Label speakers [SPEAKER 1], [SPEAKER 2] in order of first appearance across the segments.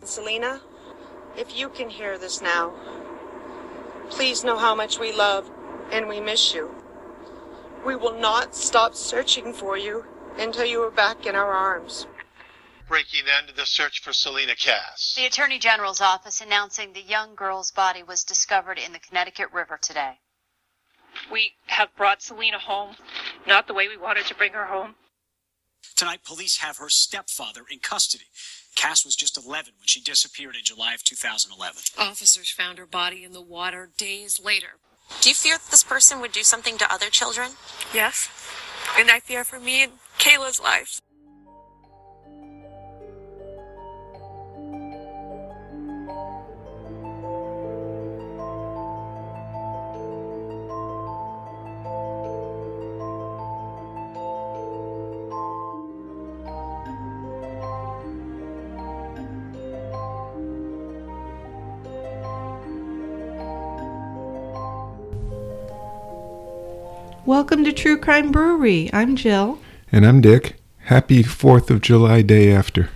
[SPEAKER 1] Selena, if you can hear this now, please know how much we love and we miss you. We will not stop searching for you until you are back in our arms.
[SPEAKER 2] Breaking end to the search for Selena Cass.
[SPEAKER 3] The Attorney General's office announcing the young girl's body was discovered in the Connecticut River today.
[SPEAKER 4] We have brought Selena home, not the way we wanted to bring her home.
[SPEAKER 5] Tonight, police have her stepfather in custody. Cass was just 11 when she disappeared in July of 2011.
[SPEAKER 6] Officers found her body in the water days later.
[SPEAKER 7] Do you fear that this person would do something to other children?
[SPEAKER 6] Yes, and I fear for me and Kayla's lives.
[SPEAKER 8] Welcome to True Crime Brewery. I'm Jill.
[SPEAKER 9] And I'm Dick. Happy 4th of July day after.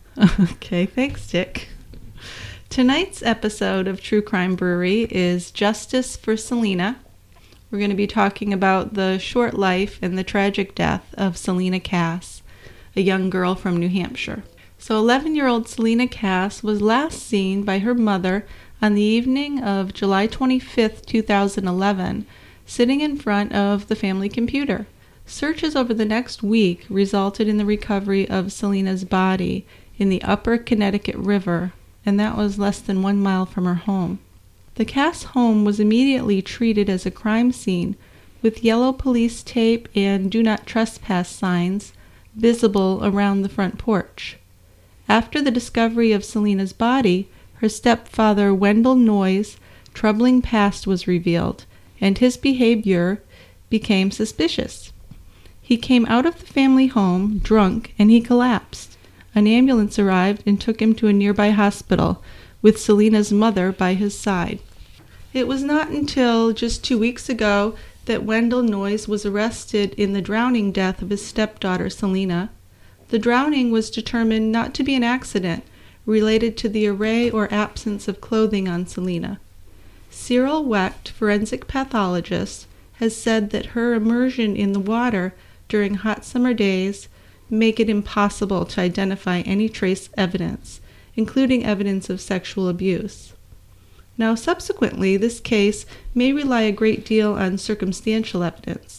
[SPEAKER 8] Okay, thanks, Dick. Tonight's episode of True Crime Brewery is Justice for Selena. We're going to be talking about the short life and the tragic death of Selena Cass, a young girl from New Hampshire. So 11-year-old Selena Cass was last seen by her mother on the evening of July 25th, 2011, sitting in front of the family computer. Searches over the next week resulted in the recovery of Selena's body in the upper Connecticut River, and that was less than 1 mile from her home. The Cass home was immediately treated as a crime scene, with yellow police tape and do not trespass signs visible around the front porch. After the discovery of Selena's body, her stepfather Wendell Noyes' troubling past was revealed, and his behavior became suspicious. He came out of the family home drunk and he collapsed. An ambulance arrived and took him to a nearby hospital with Selena's mother by his side. It was not until just 2 weeks ago that Wendell Noyes was arrested in the drowning death of his stepdaughter Selena. The drowning was determined not to be an accident related to the array or absence of clothing on Selena. Cyril Wecht, forensic pathologist, has said that her immersion in the water during hot summer days make it impossible to identify any trace evidence, including evidence of sexual abuse. Now, subsequently, this case may rely a great deal on circumstantial evidence.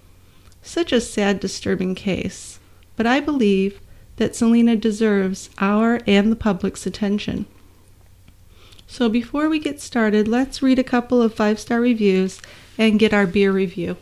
[SPEAKER 8] Such a sad, disturbing case, but I believe that Selena deserves our and the public's attention. So before we get started, let's read a couple of 5-star reviews and get our beer review.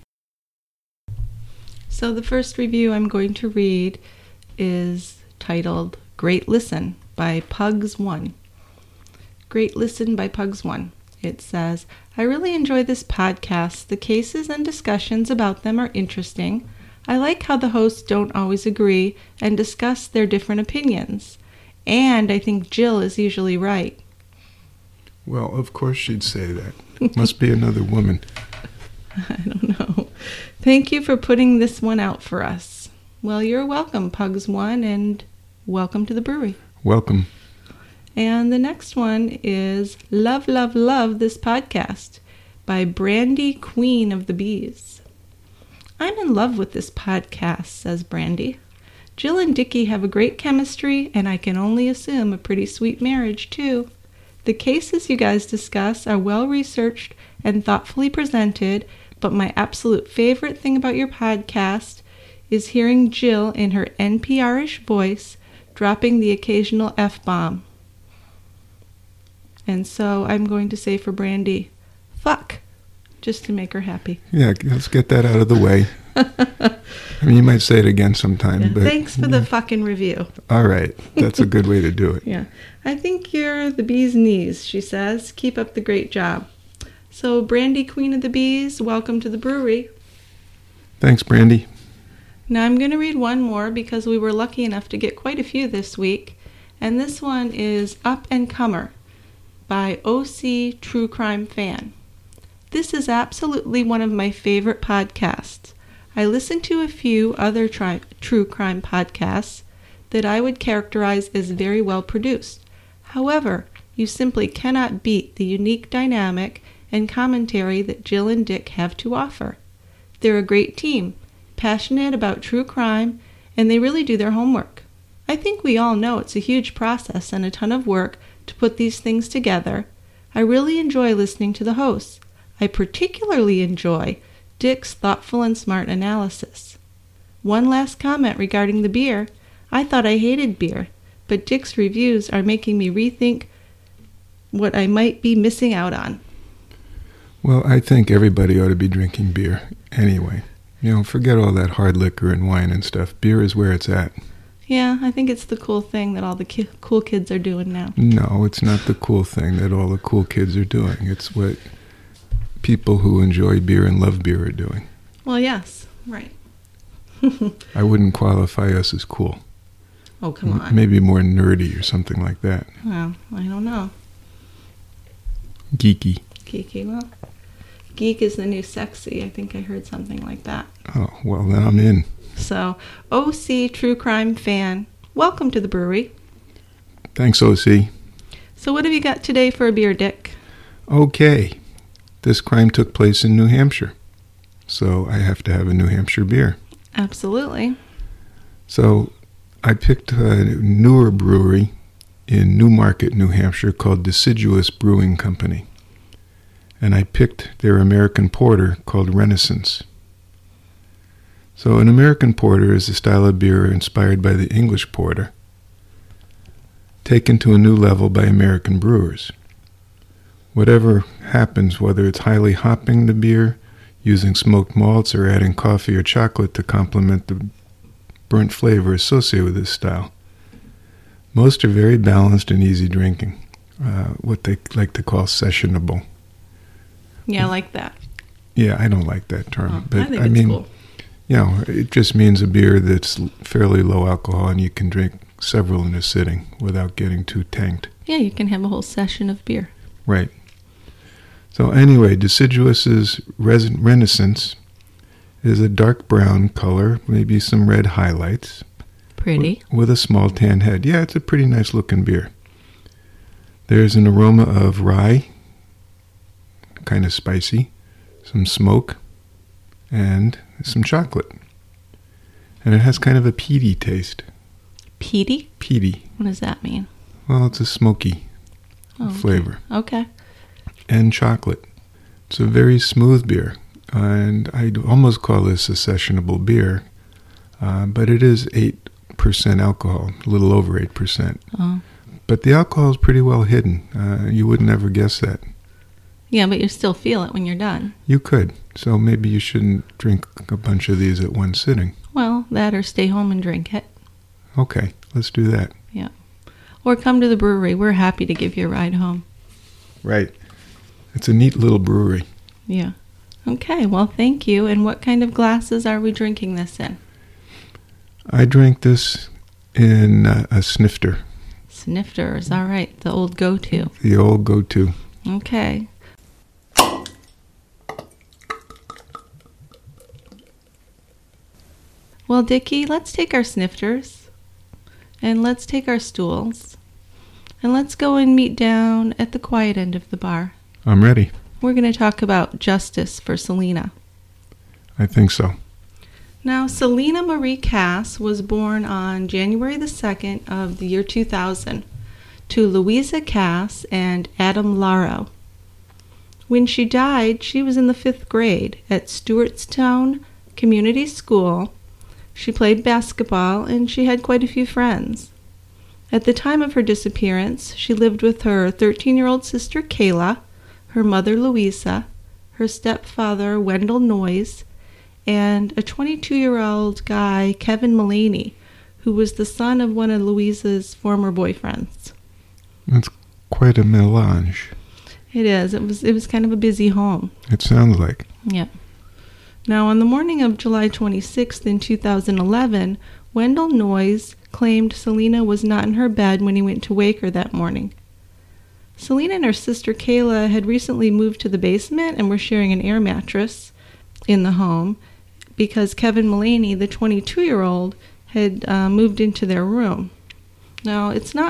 [SPEAKER 8] So the first review I'm going to read is titled Great Listen by Pugs1. Great Listen by Pugs1. It says, I really enjoy this podcast. The cases and discussions about them are interesting. I like how the hosts don't always agree and discuss their different opinions. And I think Jill is usually right.
[SPEAKER 9] Well, of course she'd say that. Must be another woman.
[SPEAKER 8] I don't know. Thank you for putting this one out for us. Well, you're welcome, Pugs1, and welcome to the brewery.
[SPEAKER 9] Welcome.
[SPEAKER 8] And the next one is Love, Love, Love This Podcast by Brandy, Queen of the Bees. I'm in love with this podcast, says Brandy. Jill and Dickie have a great chemistry, and I can only assume a pretty sweet marriage, too. The cases you guys discuss are well-researched and thoughtfully presented, but my absolute favorite thing about your podcast is hearing Jill in her NPR-ish voice dropping the occasional F-bomb. And so I'm going to say for Brandy, fuck, just to make her happy.
[SPEAKER 9] Yeah, let's get that out of the way. I mean, you might say it again sometime.
[SPEAKER 8] Yeah,
[SPEAKER 9] but
[SPEAKER 8] thanks for the fucking review.
[SPEAKER 9] All right. That's a good way to do it.
[SPEAKER 8] Yeah. I think you're the bee's knees, she says. Keep up the great job. So, Brandy, Queen of the Bees, welcome to the brewery.
[SPEAKER 9] Thanks, Brandy.
[SPEAKER 8] Now, I'm going to read one more because we were lucky enough to get quite a few this week. And this one is Up and Comer by OC True Crime Fan. This is absolutely one of my favorite podcasts. I listen to a few other true crime podcasts that I would characterize as very well produced. However, you simply cannot beat the unique dynamic and commentary that Jill and Dick have to offer. They're a great team, passionate about true crime, and they really do their homework. I think we all know it's a huge process and a ton of work to put these things together. I really enjoy listening to the hosts. I particularly enjoy Dick's thoughtful and smart analysis. One last comment regarding the beer. I thought I hated beer, but Dick's reviews are making me rethink what I might be missing out on.
[SPEAKER 9] Well, I think everybody ought to be drinking beer anyway. Forget all that hard liquor and wine and stuff. Beer is where it's at.
[SPEAKER 8] Yeah, I think it's the cool thing that all the cool kids are doing now.
[SPEAKER 9] No, it's not the cool thing that all the cool kids are doing. It's what people who enjoy beer and love beer are doing.
[SPEAKER 8] Well, yes, right.
[SPEAKER 9] I wouldn't qualify us as cool.
[SPEAKER 8] Oh, come on.
[SPEAKER 9] Maybe more nerdy or something like that.
[SPEAKER 8] Well, I don't know.
[SPEAKER 9] Geeky.
[SPEAKER 8] Geeky, well, geek is the new sexy. I think I heard something like that.
[SPEAKER 9] Oh, well, then I'm in.
[SPEAKER 8] So, OC True Crime fan, welcome to the brewery.
[SPEAKER 9] Thanks, OC.
[SPEAKER 8] So what have you got today for a beer, Dick?
[SPEAKER 9] Okay. This crime took place in New Hampshire, so I have to have a New Hampshire beer.
[SPEAKER 8] Absolutely.
[SPEAKER 9] So I picked a newer brewery in Newmarket, New Hampshire called Deciduous Brewing Company. And I picked their American Porter called Renaissance. So an American Porter is a style of beer inspired by the English Porter, taken to a new level by American brewers. Whatever happens, whether it's highly hopping the beer, using smoked malts, or adding coffee or chocolate to complement the burnt flavor associated with this style, most are very balanced and easy drinking, what they like to call sessionable.
[SPEAKER 8] Yeah, I like that.
[SPEAKER 9] Yeah, I don't like that term. But
[SPEAKER 8] I think it's cool.
[SPEAKER 9] It just means a beer that's fairly low alcohol and you can drink several in a sitting without getting too tanked.
[SPEAKER 8] Yeah, you can have a whole session of beer.
[SPEAKER 9] Right. So anyway, Deciduous's Renaissance is a dark brown color, maybe some red highlights.
[SPEAKER 8] Pretty.
[SPEAKER 9] With a small tan head. Yeah, it's a pretty nice looking beer. There's an aroma of rye, kind of spicy, some smoke, and some chocolate. And it has kind of a peaty taste.
[SPEAKER 8] Peaty?
[SPEAKER 9] Peaty.
[SPEAKER 8] What does that mean?
[SPEAKER 9] Well, it's a smoky flavor.
[SPEAKER 8] Okay. And
[SPEAKER 9] chocolate. It's a very smooth beer. And I'd almost call this a sessionable beer. But it is 8% alcohol, a little over 8%.
[SPEAKER 8] Oh.
[SPEAKER 9] But the alcohol is pretty well hidden. You would never guess that.
[SPEAKER 8] Yeah, but you still feel it when you're done.
[SPEAKER 9] You could. So maybe you shouldn't drink a bunch of these at one sitting.
[SPEAKER 8] Well, that or stay home and drink it.
[SPEAKER 9] Okay, let's do that.
[SPEAKER 8] Yeah. Or come to the brewery. We're happy to give you a ride home.
[SPEAKER 9] Right. It's a neat little brewery.
[SPEAKER 8] Yeah. Okay, well, thank you. And what kind of glasses are we drinking this in?
[SPEAKER 9] I drank this in a snifter.
[SPEAKER 8] Snifter is all right. The old go-to.
[SPEAKER 9] The old go-to.
[SPEAKER 8] Okay. Well, Dickie, let's take our snifters, and let's take our stools, and let's go and meet down at the quiet end of the bar.
[SPEAKER 9] I'm ready.
[SPEAKER 8] We're going to talk about justice for Selena.
[SPEAKER 9] I think so.
[SPEAKER 8] Now, Selena Marie Cass was born on January the 2nd of the year 2000 to Louisa Cass and Adam Laro. When she died, she was in the 5th grade at Stewartstown Community School. She played basketball, and she had quite a few friends. At the time of her disappearance, she lived with her 13-year-old sister Kayla, her mother Louisa, her stepfather Wendell Noyes, and a 22-year-old guy, Kevin Mullaney, who was the son of one of Louisa's former boyfriends.
[SPEAKER 9] That's quite a melange.
[SPEAKER 8] It is. It was kind of a busy home.
[SPEAKER 9] It sounds like.
[SPEAKER 8] Yeah. Now, on the morning of July 26th in 2011, Wendell Noyes claimed Selena was not in her bed when he went to wake her that morning. Selena and her sister Kayla had recently moved to the basement and were sharing an air mattress in the home because Kevin Mullaney, the 22-year-old, had moved into their room. Now, it's not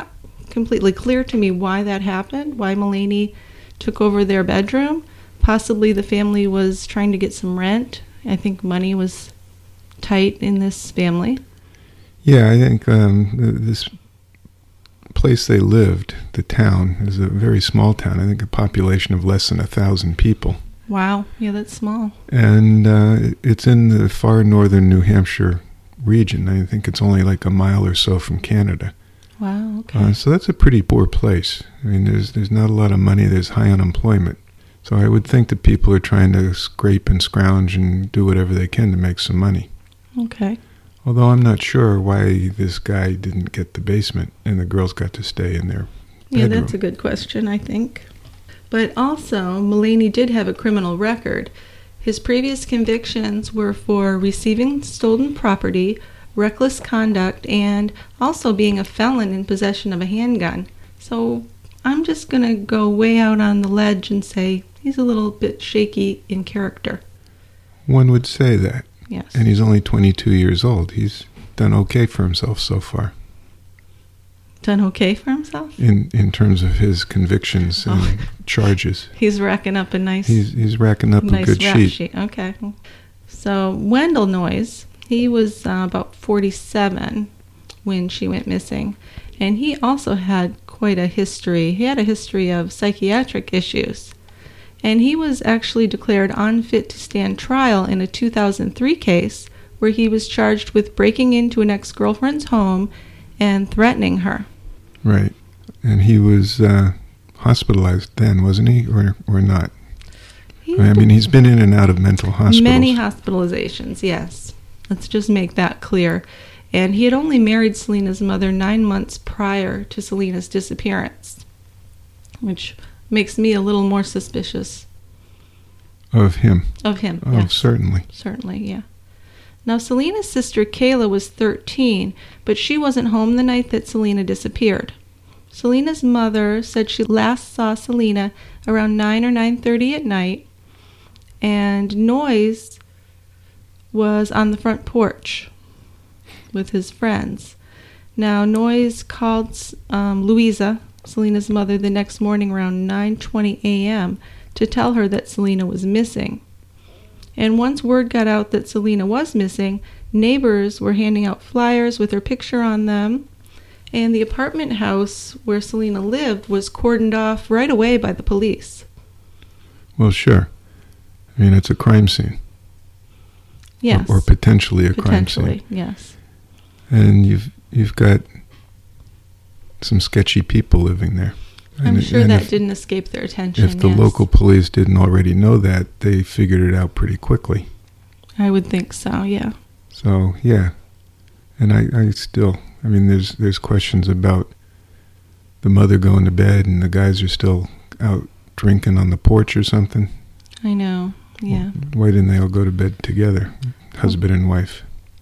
[SPEAKER 8] completely clear to me why that happened, why Mulaney took over their bedroom. Possibly the family was trying to get some rent. I think money was tight in this family.
[SPEAKER 9] Yeah, I think this place they lived, the town, is a very small town. I think a population of less than 1,000 people.
[SPEAKER 8] Wow, yeah, that's small.
[SPEAKER 9] And it's in the far northern New Hampshire region. I think it's only like a mile or so from Canada.
[SPEAKER 8] Wow, okay.
[SPEAKER 9] So that's a pretty poor place. I mean, there's not a lot of money. There's high unemployment. So I would think that people are trying to scrape and scrounge and do whatever they can to make some money.
[SPEAKER 8] Okay.
[SPEAKER 9] Although I'm not sure why this guy didn't get the basement and the girls got to stay in their bedroom.
[SPEAKER 8] Yeah, that's a good question, I think. But also, Mulaney did have a criminal record. His previous convictions were for receiving stolen property, reckless conduct, and also being a felon in possession of a handgun. So I'm just going to go way out on the ledge and say he's a little bit shaky in character.
[SPEAKER 9] One would say that.
[SPEAKER 8] Yes.
[SPEAKER 9] And he's only 22 years old. He's done okay for himself so far.
[SPEAKER 8] Done okay for himself?
[SPEAKER 9] In terms of his convictions and charges.
[SPEAKER 8] He's racking up a nice...
[SPEAKER 9] He's racking up a good sheet.
[SPEAKER 8] Okay. So Wendell Noyes, he was about 47 when she went missing. And he also had quite a history. He had a history of psychiatric issues. And he was actually declared unfit to stand trial in a 2003 case where he was charged with breaking into an ex-girlfriend's home and threatening her.
[SPEAKER 9] Right. And he was hospitalized then, wasn't he? Or not? I mean, he's been in and out of mental hospitals.
[SPEAKER 8] Many hospitalizations, yes. Let's just make that clear. And he had only married Selena's mother 9 months prior to Selena's disappearance, which makes me a little more suspicious.
[SPEAKER 9] Of him?
[SPEAKER 8] Of him,
[SPEAKER 9] oh,
[SPEAKER 8] yes.
[SPEAKER 9] Certainly.
[SPEAKER 8] Certainly, yeah. Now, Selena's sister Kayla was 13, but she wasn't home the night that Selena disappeared. Selena's mother said she last saw Selena around 9 or 9:30 at night, and Noyes was on the front porch with his friends. Now, Noyes called Louisa, Selena's mother, the next morning around 9:20 a.m. to tell her that Selena was missing. And once word got out that Selena was missing, neighbors were handing out flyers with her picture on them, and the apartment house where Selena lived was cordoned off right away by the police.
[SPEAKER 9] Well, sure. I mean, it's a crime scene.
[SPEAKER 8] Yes.
[SPEAKER 9] Or potentially a crime scene.
[SPEAKER 8] Potentially, yes.
[SPEAKER 9] And you've got some sketchy people living there.
[SPEAKER 8] I'm sure that didn't escape their attention.
[SPEAKER 9] If the local police didn't already know that, they figured it out pretty quickly.
[SPEAKER 8] I would think so, yeah.
[SPEAKER 9] So, yeah. And I still, I mean, there's questions about the mother going to bed and the guys are still out drinking on the porch or something.
[SPEAKER 8] I know, yeah.
[SPEAKER 9] Why didn't they all go to bed together, husband and wife?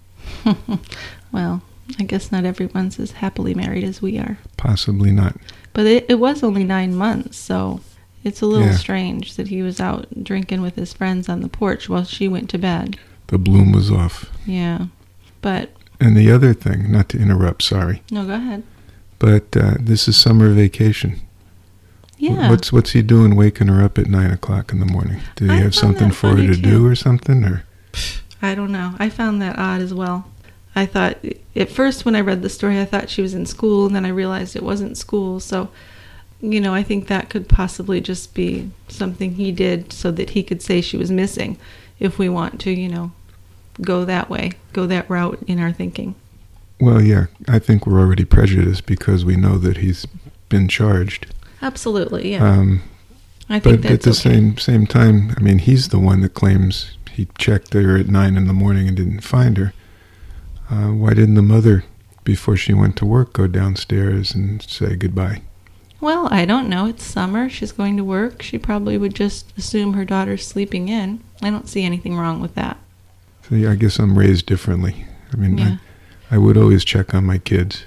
[SPEAKER 8] Well, I guess not everyone's as happily married as we are.
[SPEAKER 9] Possibly not.
[SPEAKER 8] But it was only 9 months, so it's a little strange that he was out drinking with his friends on the porch while she went to bed.
[SPEAKER 9] The bloom was off.
[SPEAKER 8] Yeah, but...
[SPEAKER 9] And the other thing, not to interrupt, sorry.
[SPEAKER 8] No, go ahead.
[SPEAKER 9] But this is summer vacation.
[SPEAKER 8] Yeah.
[SPEAKER 9] What's he doing waking her up at 9 o'clock in the morning? Did he have something for her to do or something? Or
[SPEAKER 8] I don't know. I found that odd as well. I thought, at first when I read the story, I thought she was in school, and then I realized it wasn't school. So, you know, I think that could possibly just be something he did so that he could say she was missing, if we want to, you know, go that way, go that route in our thinking.
[SPEAKER 9] Well, yeah, I think we're already prejudiced because we know that he's been charged.
[SPEAKER 8] Absolutely, yeah. I think
[SPEAKER 9] but
[SPEAKER 8] that's
[SPEAKER 9] at the same time, I mean, he's the one that claims he checked her at 9 in the morning and didn't find her. Why didn't the mother, before she went to work, go downstairs and say goodbye?
[SPEAKER 8] Well, I don't know. It's summer. She's going to work. She probably would just assume her daughter's sleeping in. I don't see anything wrong with that.
[SPEAKER 9] So yeah, I guess I'm raised differently. I mean,
[SPEAKER 8] yeah.
[SPEAKER 9] I would always check on my kids.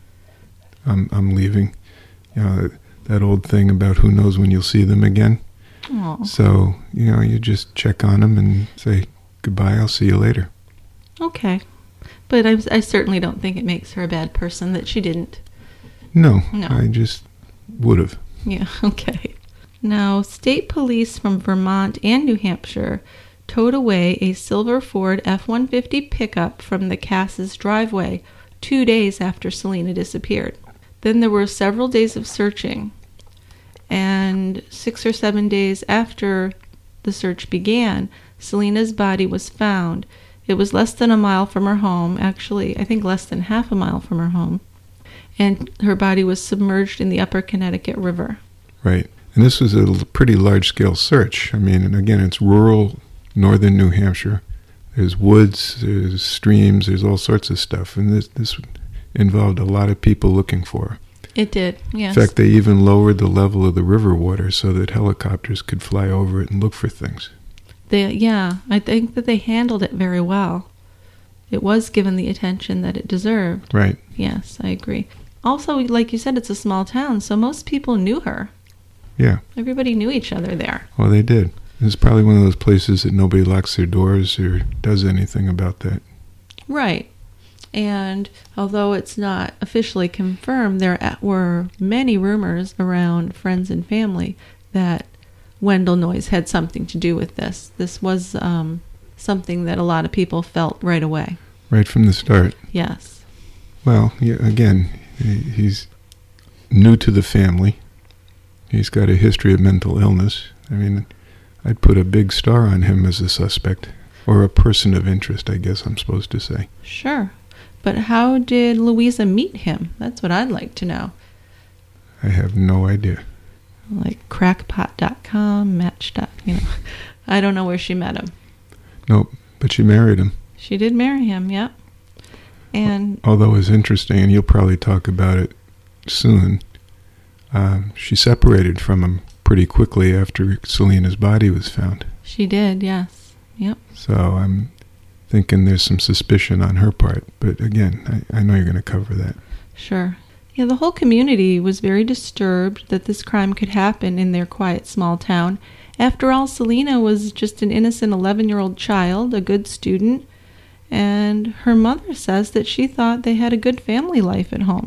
[SPEAKER 9] I'm leaving. You know, that old thing about who knows when you'll see them again.
[SPEAKER 8] Aww.
[SPEAKER 9] So, you know, you just check on them and say, goodbye, I'll see you later.
[SPEAKER 8] Okay. But I certainly don't think it makes her a bad person that she didn't
[SPEAKER 9] No,
[SPEAKER 8] No.
[SPEAKER 9] I just would have.
[SPEAKER 8] Yeah, okay. Now, state police from Vermont and New Hampshire towed away a silver Ford F-150 pickup from the Cass's driveway 2 days after Selena disappeared. Then there were several days of searching, and 6 or 7 days after the search began, Selena's body was found. It was less than a mile from her home, actually, I think less than half a mile from her home, and her body was submerged in the upper Connecticut River.
[SPEAKER 9] Right. And this was a pretty large-scale search. I mean, and again, it's rural northern New Hampshire. There's woods, there's streams, there's all sorts of stuff. And this involved a lot of people looking for her.
[SPEAKER 8] It did, yes.
[SPEAKER 9] In fact, they even lowered the level of the river water so that helicopters could fly over it and look for things.
[SPEAKER 8] I think that they handled it very well. It was given the attention that it deserved.
[SPEAKER 9] Right.
[SPEAKER 8] Yes, I agree. Also, like you said, it's a small town, so most people knew her.
[SPEAKER 9] Yeah.
[SPEAKER 8] Everybody knew each other there.
[SPEAKER 9] Well, they did. It's probably one of those places that nobody locks their doors or does anything about that.
[SPEAKER 8] Right. And although it's not officially confirmed, there were many rumors around friends and family that Wendell Noyes had something to do with this. This was something that a lot of people felt right away.
[SPEAKER 9] Right from the start.
[SPEAKER 8] Yes.
[SPEAKER 9] Well, yeah, again, he's new to the family. He's got a history of mental illness. I mean, I'd put a big star on him as a suspect, or a person of interest, I guess I'm supposed to say.
[SPEAKER 8] Sure. But how did Louisa meet him? That's what I'd like to know.
[SPEAKER 9] I have no idea.
[SPEAKER 8] Like crackpot.com, Match. I don't know where she met him.
[SPEAKER 9] Nope, but she married him.
[SPEAKER 8] She did marry him, yep. And
[SPEAKER 9] although it's interesting, and you'll probably talk about it soon, she separated from him pretty quickly after Selena's body was found.
[SPEAKER 8] She did, yes. Yep.
[SPEAKER 9] So I'm thinking there's some suspicion on her part. But again, I know you're going to cover that.
[SPEAKER 8] Sure. Yeah, the whole community was very disturbed that this crime could happen in their quiet small town. After all, Selena was just an innocent 11-year-old child, a good student, and her mother says that she thought they had a good family life at home.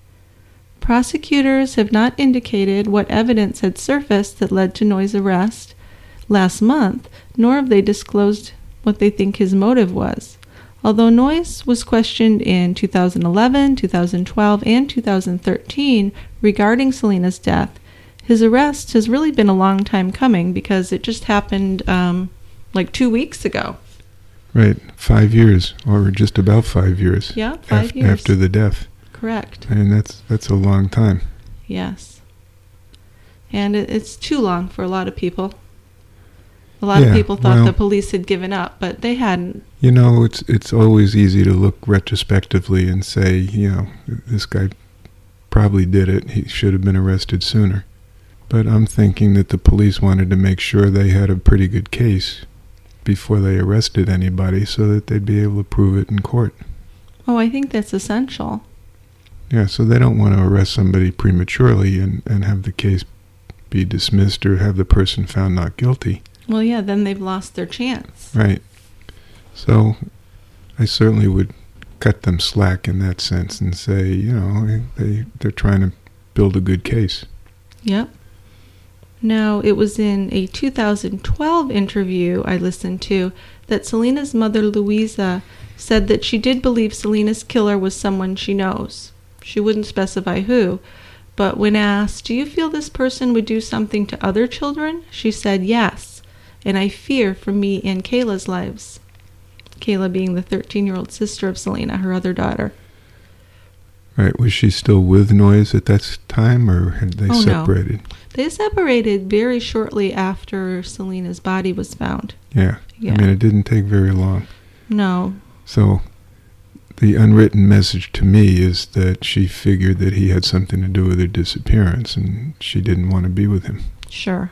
[SPEAKER 8] Prosecutors have not indicated what evidence had surfaced that led to Noyes' arrest last month, nor have they disclosed what they think his motive was. Although Noyes was questioned in 2011, 2012, and 2013 regarding Selena's death, his arrest has really been a long time coming because it just happened like 2 weeks ago.
[SPEAKER 9] Right, 5 years, or just about 5 years.
[SPEAKER 8] Yeah, 5 years.
[SPEAKER 9] After the death.
[SPEAKER 8] Correct.
[SPEAKER 9] And that's a long time.
[SPEAKER 8] Yes. And it's too long for a lot of people. A lot of people thought the police had given up, but they hadn't.
[SPEAKER 9] You know, it's always easy to look retrospectively and say, you know, this guy probably did it. He should have been arrested sooner. But I'm thinking that the police wanted to make sure they had a pretty good case before they arrested anybody so that they'd be able to prove it in court.
[SPEAKER 8] Oh, I think that's essential.
[SPEAKER 9] Yeah, so they don't want to arrest somebody prematurely and have the case be dismissed or have the person found not guilty.
[SPEAKER 8] Well, yeah, then they've lost their chance.
[SPEAKER 9] Right. So I certainly would cut them slack in that sense and say, you know, they're trying to build a good case.
[SPEAKER 8] Yep. Now, it was in a 2012 interview I listened to that Selena's mother, Louisa, said that she did believe Selena's killer was someone she knows. She wouldn't specify who, but when asked, do you feel this person would do something to other children? She said, yes, and I fear for me and Kayla's lives. Kayla being the 13-year-old sister of Selena, her other daughter.
[SPEAKER 9] Right, was she still with Noyes at that time, or had they separated?
[SPEAKER 8] No. They separated very shortly after Selena's body was found.
[SPEAKER 9] Yeah. I mean, it didn't take very long.
[SPEAKER 8] No.
[SPEAKER 9] So the unwritten message to me is that she figured that he had something to do with her disappearance, and she didn't want to be with him.
[SPEAKER 8] Sure.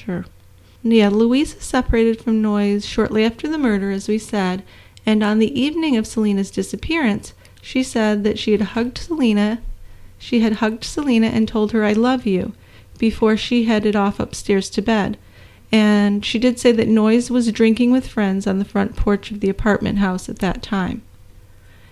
[SPEAKER 8] Yeah, Louisa separated from Noyes shortly after the murder, as we said, and on the evening of Selena's disappearance, she said that she had hugged Selena and told her, I love you, before she headed off upstairs to bed. And she did say that Noyes was drinking with friends on the front porch of the apartment house at that time.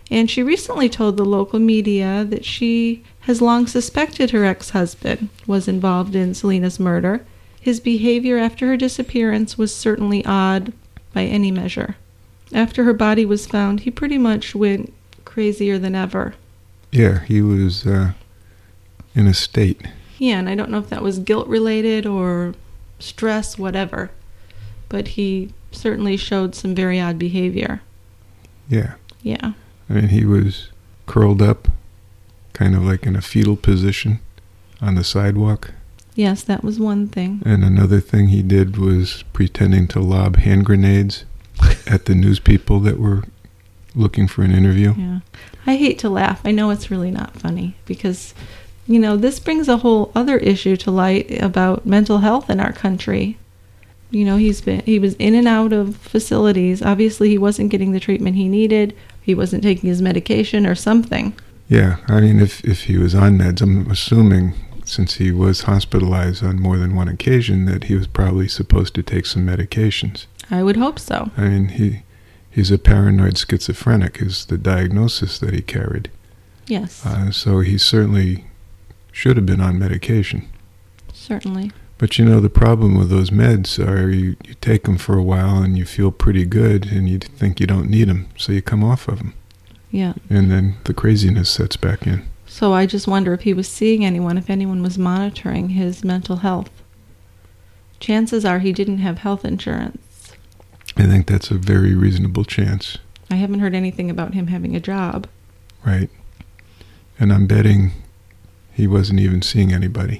[SPEAKER 8] And she recently told the local media that she has long suspected her ex-husband was involved in Selena's murder. His behavior after her disappearance was certainly odd by any measure. After her body was found, he pretty much went crazier than ever.
[SPEAKER 9] Yeah, he was in a state.
[SPEAKER 8] Yeah, and I don't know if that was guilt-related or stress, whatever. But he certainly showed some very odd behavior.
[SPEAKER 9] Yeah.
[SPEAKER 8] Yeah.
[SPEAKER 9] I mean, he was curled up, kind of like in a fetal position on the sidewalk.
[SPEAKER 8] Yes, that was one thing.
[SPEAKER 9] And another thing he did was pretending to lob hand grenades at the news people that were looking for an interview.
[SPEAKER 8] Yeah. I hate to laugh. I know it's really not funny because, you know, this brings a whole other issue to light about mental health in our country. You know, he was in and out of facilities. Obviously, he wasn't getting the treatment he needed. He wasn't taking his medication or something.
[SPEAKER 9] Yeah, I mean, if he was on meds, I'm assuming, since he was hospitalized on more than one occasion, that he was probably supposed to take some medications.
[SPEAKER 8] I would hope so.
[SPEAKER 9] I mean, he's a paranoid schizophrenic is the diagnosis that he carried.
[SPEAKER 8] Yes.
[SPEAKER 9] So he certainly should have been on medication.
[SPEAKER 8] Certainly.
[SPEAKER 9] But you know, the problem with those meds are you take them for a while and you feel pretty good and you think you don't need them, so you come off of them.
[SPEAKER 8] Yeah.
[SPEAKER 9] And then the craziness sets back in.
[SPEAKER 8] So I just wonder if he was seeing anyone, if anyone was monitoring his mental health. Chances are he didn't have health insurance.
[SPEAKER 9] I think that's a very reasonable chance.
[SPEAKER 8] I haven't heard anything about him having a job.
[SPEAKER 9] Right. And I'm betting he wasn't even seeing anybody.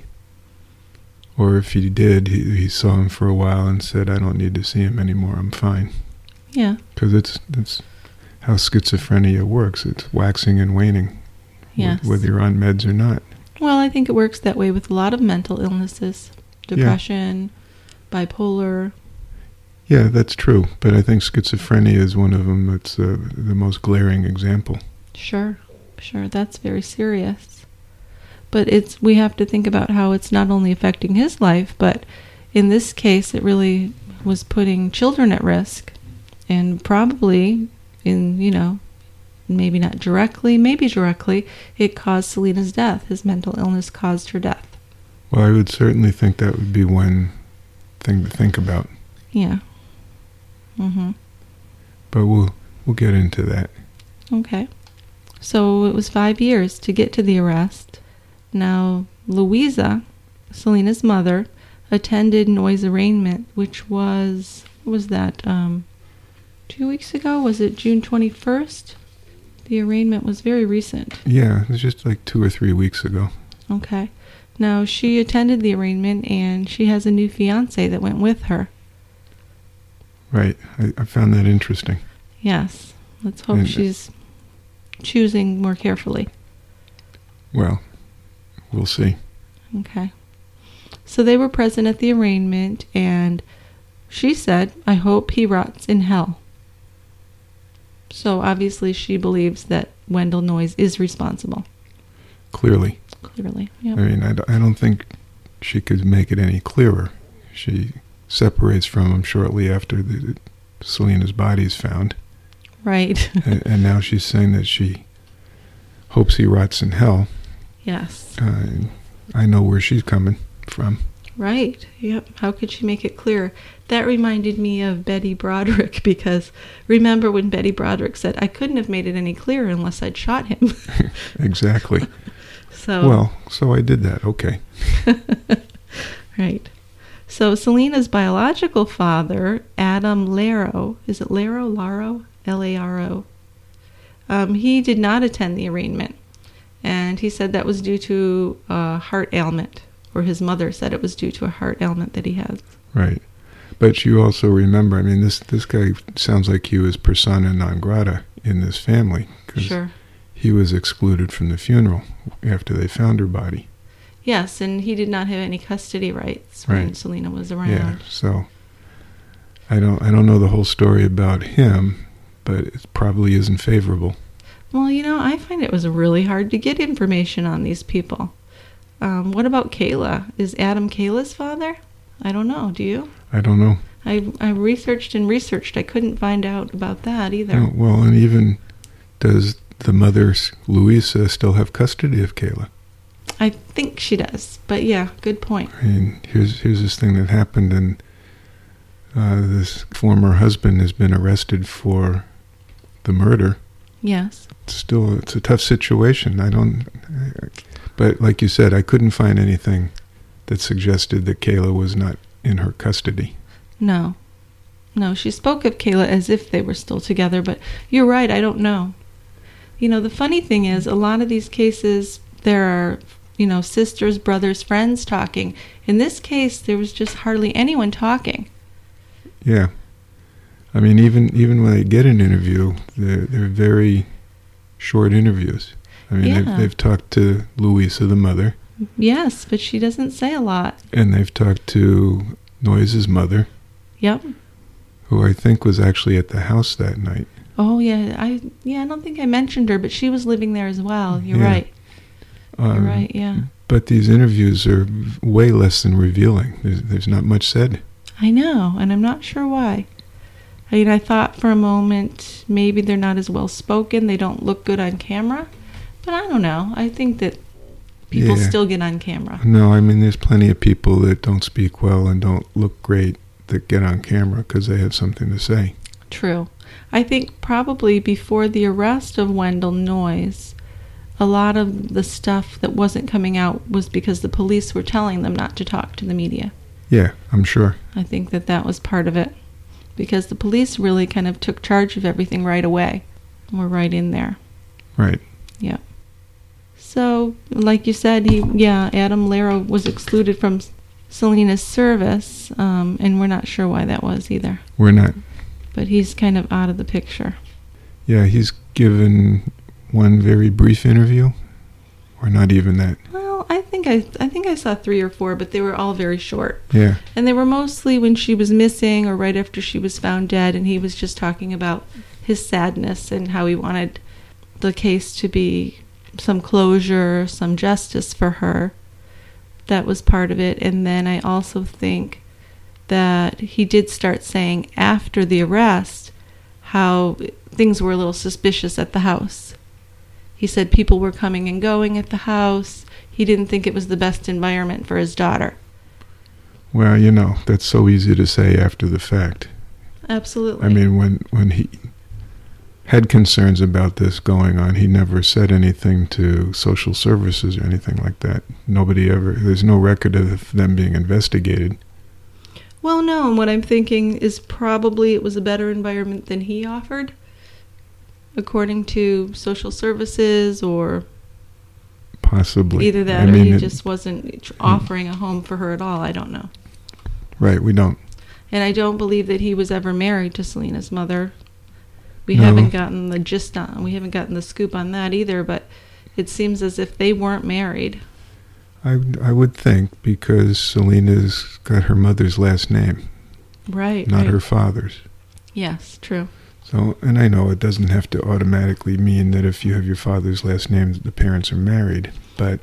[SPEAKER 9] Or if he did, he saw him for a while and said, I don't need to see him anymore, I'm fine.
[SPEAKER 8] Yeah.
[SPEAKER 9] Because it's how schizophrenia works. It's waxing and waning,
[SPEAKER 8] yes,
[SPEAKER 9] whether you're on meds or not.
[SPEAKER 8] Well, I think it works that way with a lot of mental illnesses. Depression, bipolar.
[SPEAKER 9] Yeah, that's true. But I think schizophrenia is one of them that's the most glaring example.
[SPEAKER 8] Sure. That's very serious. But we have to think about how it's not only affecting his life, but in this case, it really was putting children at risk. And probably, maybe not directly, maybe directly, it caused Selena's death. His mental illness caused her death.
[SPEAKER 9] Well, I would certainly think that would be one thing to think about.
[SPEAKER 8] Yeah. Mm-hmm.
[SPEAKER 9] But we'll get into that.
[SPEAKER 8] Okay. So it was 5 years to get to the arrest. Now, Louisa, Selena's mother, attended Noy's arraignment, which was, what was that, 2 weeks ago? Was it June 21st? The arraignment was very recent.
[SPEAKER 9] Yeah, it was just like 2 or 3 weeks ago.
[SPEAKER 8] Okay. Now, she attended the arraignment, and she has a new fiancé that went with her.
[SPEAKER 9] Right. I found that interesting.
[SPEAKER 8] Yes. Let's hope she's choosing more carefully.
[SPEAKER 9] Well, we'll see.
[SPEAKER 8] Okay. So they were present at the arraignment, and she said, I hope he rots in hell. So obviously she believes that Wendell Noyes is responsible.
[SPEAKER 9] Clearly.
[SPEAKER 8] Yep.
[SPEAKER 9] I mean, I don't think she could make it any clearer. She separates from him shortly after Selena's body is found.
[SPEAKER 8] Right.
[SPEAKER 9] and now she's saying that she hopes he rots in hell.
[SPEAKER 8] Yes.
[SPEAKER 9] I know where she's coming from.
[SPEAKER 8] Right. Yep. How could she make it clear? That reminded me of Betty Broderick, because remember when Betty Broderick said, I couldn't have made it any clearer unless I'd shot him.
[SPEAKER 9] Exactly.
[SPEAKER 8] So
[SPEAKER 9] I did that. Okay.
[SPEAKER 8] Right. So Selena's biological father, Adam Laro, is it Laro? L-A-R-O. He did not attend the arraignment. And he said that was due to a heart ailment, or his mother said it was due to a heart ailment that he has.
[SPEAKER 9] Right. But you also remember, I mean, this guy sounds like he was persona non grata in this family.
[SPEAKER 8] Sure.
[SPEAKER 9] He was excluded from the funeral after they found her body.
[SPEAKER 8] Yes, and he did not have any custody rights when Selena was around.
[SPEAKER 9] Yeah, so I don't know the whole story about him, but it probably isn't favorable.
[SPEAKER 8] Well, I find it was really hard to get information on these people. What about Kayla? Is Adam Kayla's father? I don't know. Do you?
[SPEAKER 9] I don't know.
[SPEAKER 8] I researched. I couldn't find out about that either.
[SPEAKER 9] No, well, and even does the mother, Louisa, still have custody of Kayla?
[SPEAKER 8] I think she does, but yeah, good point.
[SPEAKER 9] I mean, here's this thing that happened, and this former husband has been arrested for the murder.
[SPEAKER 8] Yes.
[SPEAKER 9] It's a tough situation. But like you said, I couldn't find anything that suggested that Kayla was not in her custody.
[SPEAKER 8] No, she spoke of Kayla as if they were still together, but you're right, I don't know. You know, the funny thing is, a lot of these cases, there are, sisters, brothers, friends talking. In this case, there was just hardly anyone talking.
[SPEAKER 9] Yeah. I mean, even when they get an interview, they're very short interviews. I mean, they've talked to Louisa, the mother.
[SPEAKER 8] Yes, but she doesn't say a lot.
[SPEAKER 9] And they've talked to Noyes' mother.
[SPEAKER 8] Yep.
[SPEAKER 9] Who I think was actually at the house that night.
[SPEAKER 8] Oh, yeah. I don't think I mentioned her, but she was living there as well. You're right. You're right, yeah.
[SPEAKER 9] But these interviews are way less than revealing. There's not much said.
[SPEAKER 8] I know, and I'm not sure why. I mean, I thought for a moment maybe they're not as well spoken, they don't look good on camera, but I don't know. I think that people still get on camera.
[SPEAKER 9] No, I mean, there's plenty of people that don't speak well and don't look great that get on camera because they have something to say.
[SPEAKER 8] True. I think probably before the arrest of Wendell Noyes, a lot of the stuff that wasn't coming out was because the police were telling them not to talk to the media.
[SPEAKER 9] Yeah, I'm sure.
[SPEAKER 8] I think that was part of it. Because the police really kind of took charge of everything right away. We're right in there.
[SPEAKER 9] Right.
[SPEAKER 8] Yeah. So, like you said, Adam Laro was excluded from Selena's service, and we're not sure why that was either.
[SPEAKER 9] We're not.
[SPEAKER 8] But he's kind of out of the picture.
[SPEAKER 9] Yeah, he's given one very brief interview, or not even that.
[SPEAKER 8] Well, I think I saw 3 or 4, but they were all very short.
[SPEAKER 9] Yeah.
[SPEAKER 8] And they were mostly when she was missing or right after she was found dead, and he was just talking about his sadness and how he wanted the case to be some closure, some justice for her. That was part of it. And then I also think that he did start saying after the arrest how things were a little suspicious at the house. He said people were coming and going at the house. He didn't think it was the best environment for his daughter.
[SPEAKER 9] Well, that's so easy to say after the fact.
[SPEAKER 8] Absolutely.
[SPEAKER 9] I mean, when he had concerns about this going on, he never said anything to social services or anything like that. There's no record of them being investigated.
[SPEAKER 8] Well, no, and what I'm thinking is probably it was a better environment than he offered, according to social services, or
[SPEAKER 9] possibly
[SPEAKER 8] either that, or he just wasn't offering a home for her at all. I don't know.
[SPEAKER 9] Right, we don't.
[SPEAKER 8] And I don't believe that he was ever married to Selena's mother. We haven't gotten the gist on, we haven't gotten the scoop on that either, but it seems as if they weren't married.
[SPEAKER 9] I would think, because Selena's got her mother's last name.
[SPEAKER 8] Right.
[SPEAKER 9] Not her father's.
[SPEAKER 8] Yes, true.
[SPEAKER 9] So, and I know it doesn't have to automatically mean that if you have your father's last name, the parents are married, but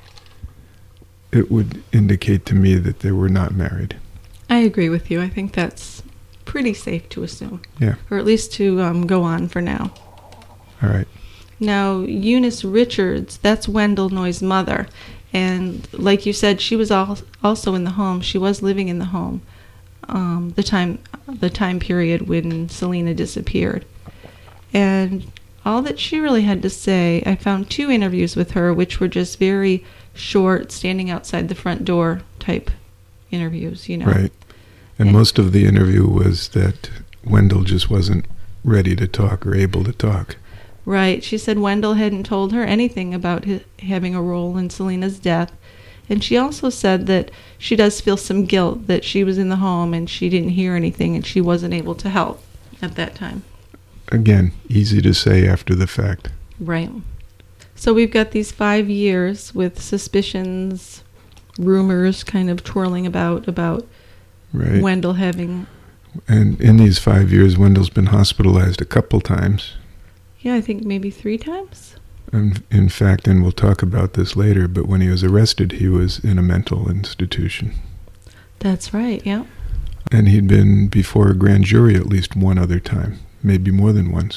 [SPEAKER 9] it would indicate to me that they were not married.
[SPEAKER 8] I agree with you. I think that's pretty safe to assume.
[SPEAKER 9] Yeah.
[SPEAKER 8] Or at least to go on for now.
[SPEAKER 9] All right.
[SPEAKER 8] Now, Eunice Richards, that's Wendell Noyes' mother. And like you said, she was also in the home. She was living in the home the time period when Selena disappeared. And all that she really had to say, I found 2 interviews with her, which were just very short, standing outside the front door type interviews,
[SPEAKER 9] Right. And most of the interview was that Wendell just wasn't ready to talk or able to talk.
[SPEAKER 8] Right. She said Wendell hadn't told her anything about having a role in Selena's death. And she also said that she does feel some guilt that she was in the home and she didn't hear anything and she wasn't able to help at that time.
[SPEAKER 9] Again, easy to say after the fact.
[SPEAKER 8] Right. So we've got these 5 years with suspicions, rumors kind of twirling about
[SPEAKER 9] right.
[SPEAKER 8] Wendell having...
[SPEAKER 9] And in these 5 years, Wendell's been hospitalized a couple times.
[SPEAKER 8] Yeah, I think maybe 3 times.
[SPEAKER 9] In fact, and we'll talk about this later, but when he was arrested, he was in a mental institution.
[SPEAKER 8] That's right, yeah.
[SPEAKER 9] And he'd been before a grand jury at least one other time, maybe more than once.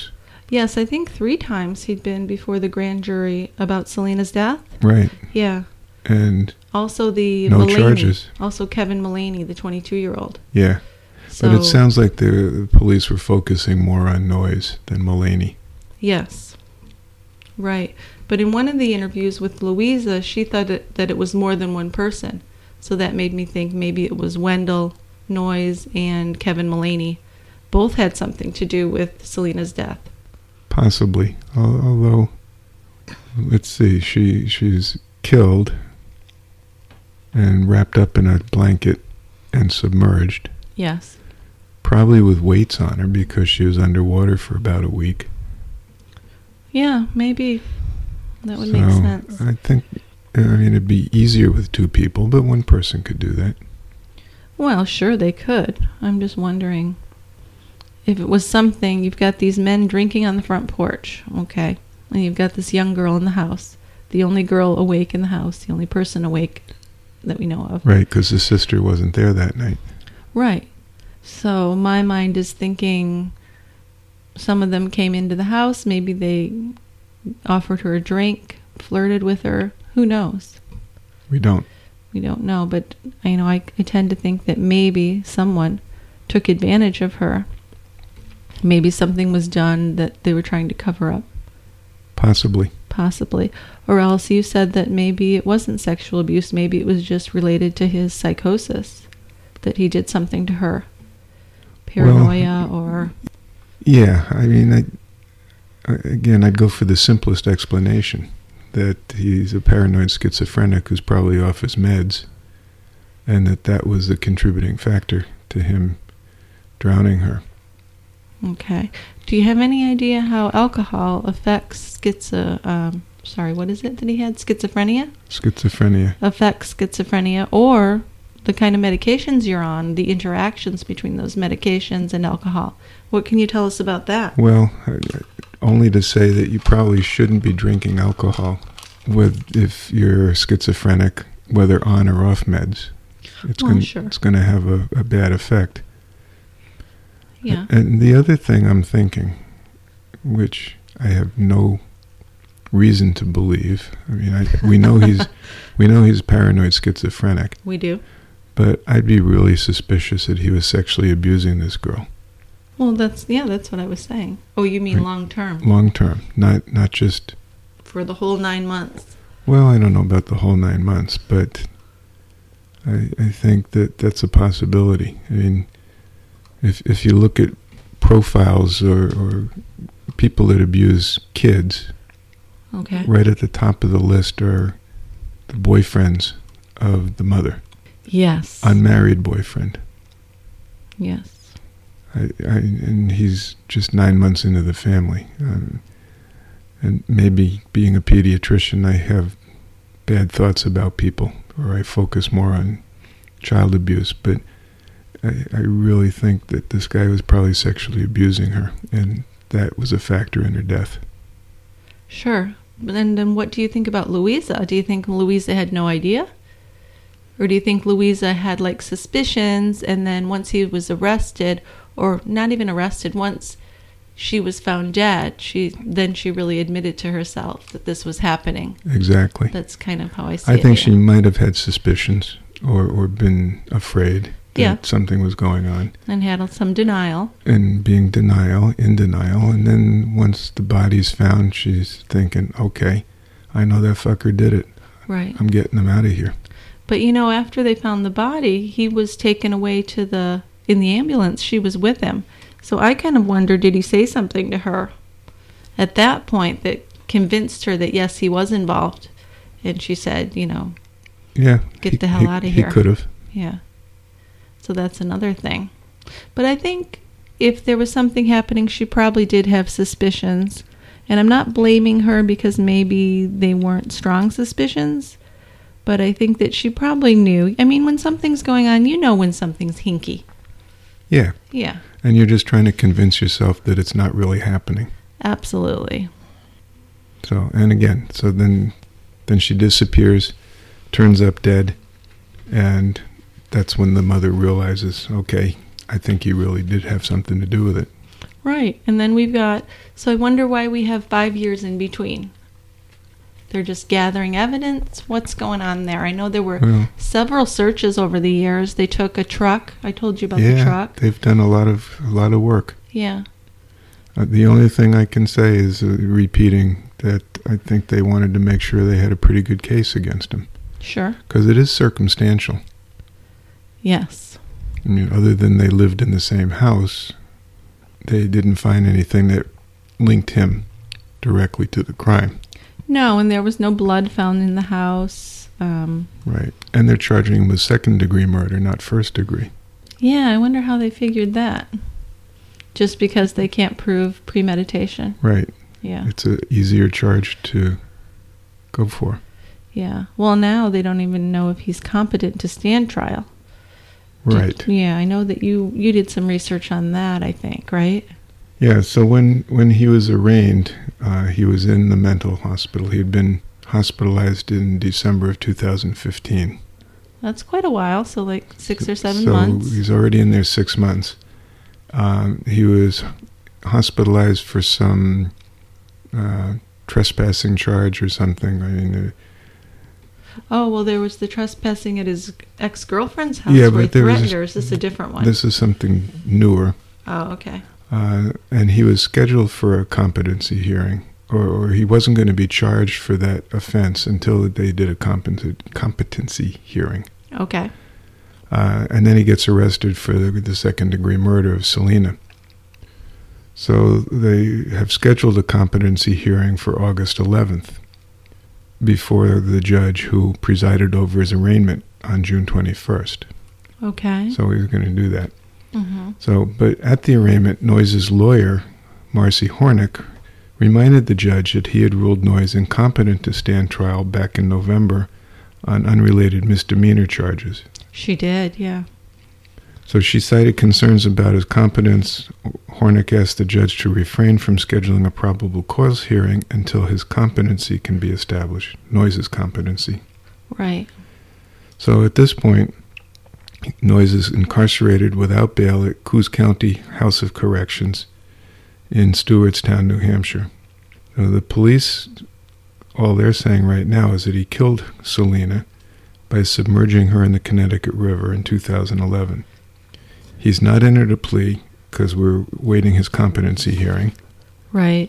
[SPEAKER 8] Yes, I think 3 times he'd been before the grand jury about Selena's death.
[SPEAKER 9] Right.
[SPEAKER 8] Yeah.
[SPEAKER 9] And
[SPEAKER 8] also the
[SPEAKER 9] no
[SPEAKER 8] Mulaney,
[SPEAKER 9] charges.
[SPEAKER 8] Also Kevin Mulaney, the 22-year-old.
[SPEAKER 9] Yeah.
[SPEAKER 8] So,
[SPEAKER 9] but it sounds like the police were focusing more on Noyes than Mulaney.
[SPEAKER 8] Yes. Right. But in one of the interviews with Louisa, she thought that it was more than one person. So that made me think maybe it was Wendell, Noyes, and Kevin Mulaney. Both had something to do with Selena's death.
[SPEAKER 9] Possibly. Although, let's see, she's killed and wrapped up in a blanket and submerged.
[SPEAKER 8] Yes.
[SPEAKER 9] Probably with weights on her because she was underwater for about a week.
[SPEAKER 8] Yeah, maybe. That would make sense.
[SPEAKER 9] I think, it'd be easier with 2 people, but one person could do that.
[SPEAKER 8] Well, sure they could. I'm just wondering if it was something, you've got these men drinking on the front porch, okay, and you've got this young girl in the house, the only girl awake in the house, the only person awake that we know of.
[SPEAKER 9] Right, because the sister wasn't there that night.
[SPEAKER 8] Right. So my mind is thinking some of them came into the house, maybe they offered her a drink, flirted with her, who knows?
[SPEAKER 9] We don't
[SPEAKER 8] know, but I tend to think that maybe someone took advantage of her. Maybe something was done that they were trying to cover up.
[SPEAKER 9] Possibly.
[SPEAKER 8] Or else you said that maybe it wasn't sexual abuse, maybe it was just related to his psychosis, that he did something to her. Paranoia or...
[SPEAKER 9] Yeah, I'd go for the simplest explanation, that he's a paranoid schizophrenic who's probably off his meds, and that was the contributing factor to him drowning her.
[SPEAKER 8] Okay. Do you have any idea how alcohol affects what is it that he had? Schizophrenia?
[SPEAKER 9] Schizophrenia.
[SPEAKER 8] Affects schizophrenia, or the kind of medications you're on, the interactions between those medications and alcohol. What can you tell us about that?
[SPEAKER 9] Well, only to say that you probably shouldn't be drinking alcohol if you're schizophrenic, whether on or off meds. It's going to have a bad effect.
[SPEAKER 8] Yeah.
[SPEAKER 9] And the other thing I'm thinking, which I have no reason to believe, we know he's paranoid schizophrenic.
[SPEAKER 8] We do.
[SPEAKER 9] But I'd be really suspicious that he was sexually abusing this girl.
[SPEAKER 8] Well, that's what I was saying. Oh, you mean long term?
[SPEAKER 9] Long term, not just
[SPEAKER 8] for the whole 9 months.
[SPEAKER 9] Well, I don't know about the whole 9 months, but I think that's a possibility. If you look at profiles or people that abuse kids,
[SPEAKER 8] okay,
[SPEAKER 9] right at the top of the list are the boyfriends of the mother.
[SPEAKER 8] Yes.
[SPEAKER 9] Unmarried boyfriend.
[SPEAKER 8] Yes.
[SPEAKER 9] And he's just 9 months into the family. And maybe being a pediatrician, I have bad thoughts about people, or I focus more on child abuse, but I really think that this guy was probably sexually abusing her, and that was a factor in her death.
[SPEAKER 8] Sure. But then what do you think about Louisa? Do you think Louisa had no idea? Or do you think Louisa had suspicions, and then once he was arrested, or not even arrested, once she was found dead, she really admitted to herself that this was happening?
[SPEAKER 9] Exactly.
[SPEAKER 8] That's kind of how I see it.
[SPEAKER 9] I think she might have had suspicions or been afraid that something was going on.
[SPEAKER 8] And had some denial.
[SPEAKER 9] And being in denial. And then once the body's found, she's thinking, okay, I know that fucker did it.
[SPEAKER 8] Right.
[SPEAKER 9] I'm getting him out of here.
[SPEAKER 8] But after they found the body, he was taken away in the ambulance. She was with him. So I kind of wonder, did he say something to her at that point that convinced her that, yes, he was involved? And she said,
[SPEAKER 9] yeah,
[SPEAKER 8] get the hell out of here.
[SPEAKER 9] He could have.
[SPEAKER 8] Yeah. So that's another thing. But I think if there was something happening, she probably did have suspicions. And I'm not blaming her because maybe they weren't strong suspicions. But I think that she probably knew. When something's going on, when something's hinky.
[SPEAKER 9] Yeah.
[SPEAKER 8] Yeah.
[SPEAKER 9] And you're just trying to convince yourself that it's not really happening.
[SPEAKER 8] Absolutely.
[SPEAKER 9] So, and again, then she disappears, turns up dead, and that's when the mother realizes, okay, I think he really did have something to do with it.
[SPEAKER 8] Right. And then we've got, so I wonder why we have 5 years in between. They're just gathering evidence. What's going on there? I know there were several searches over the years. They took a truck. I told you about the truck.
[SPEAKER 9] They've done a lot of work.
[SPEAKER 8] Yeah.
[SPEAKER 9] The only thing I can say is repeating that I think they wanted to make sure they had a pretty good case against him.
[SPEAKER 8] Sure.
[SPEAKER 9] Because it is circumstantial.
[SPEAKER 8] Yes.
[SPEAKER 9] I mean, other than they lived in the same house, they didn't find anything that linked him directly to the crime.
[SPEAKER 8] No, and there was no blood found in the house.
[SPEAKER 9] Right. And they're charging him with second-degree murder, not first-degree.
[SPEAKER 8] Yeah, I wonder how they figured that. Just because they can't prove premeditation.
[SPEAKER 9] Right.
[SPEAKER 8] Yeah.
[SPEAKER 9] It's an easier charge to go for.
[SPEAKER 8] Yeah. Well, now they don't even know if he's competent to stand trial.
[SPEAKER 9] Right.
[SPEAKER 8] Yeah, I know that you did some research on that, I think, right?
[SPEAKER 9] Yeah, so when he was arraigned, he was in the mental hospital. He had been hospitalized in December of 2015.
[SPEAKER 8] That's quite a while, so like 6 or 7
[SPEAKER 9] so
[SPEAKER 8] months.
[SPEAKER 9] He's already in there 6 months. He was hospitalized for some trespassing charge or something. I mean,
[SPEAKER 8] oh, well, there was the trespassing at his ex-girlfriend's house
[SPEAKER 9] yeah,
[SPEAKER 8] where he
[SPEAKER 9] but there was
[SPEAKER 8] threatened her. Is this a different one?
[SPEAKER 9] This is something newer.
[SPEAKER 8] Oh, okay.
[SPEAKER 9] And he was scheduled for a competency hearing, or he wasn't going to be charged for that offense until they did a competency hearing.
[SPEAKER 8] Okay.
[SPEAKER 9] And then he gets arrested for the second-degree murder of Selena. So they have scheduled a competency hearing for August 11th before the judge who presided over his arraignment on June 21st.
[SPEAKER 8] Okay.
[SPEAKER 9] So he's going to do that.
[SPEAKER 8] Mm-hmm.
[SPEAKER 9] So, but at the arraignment, Noyes' lawyer, Marcy Hornick, reminded the judge that he had ruled Noyes incompetent to stand trial back in November on unrelated misdemeanor charges.
[SPEAKER 8] She did, yeah.
[SPEAKER 9] So she cited concerns about his competence. Hornick asked the judge to refrain from scheduling a probable cause hearing until his competency can be established, Noyes' competency.
[SPEAKER 8] Right.
[SPEAKER 9] So at this point, Noyes is incarcerated without bail at Coos County House of Corrections in Stewartstown, New Hampshire. So the police, all they're saying right now is that he killed Selena by submerging her in the Connecticut River in 2011. He's not entered a plea because we're waiting his competency hearing.
[SPEAKER 8] Right.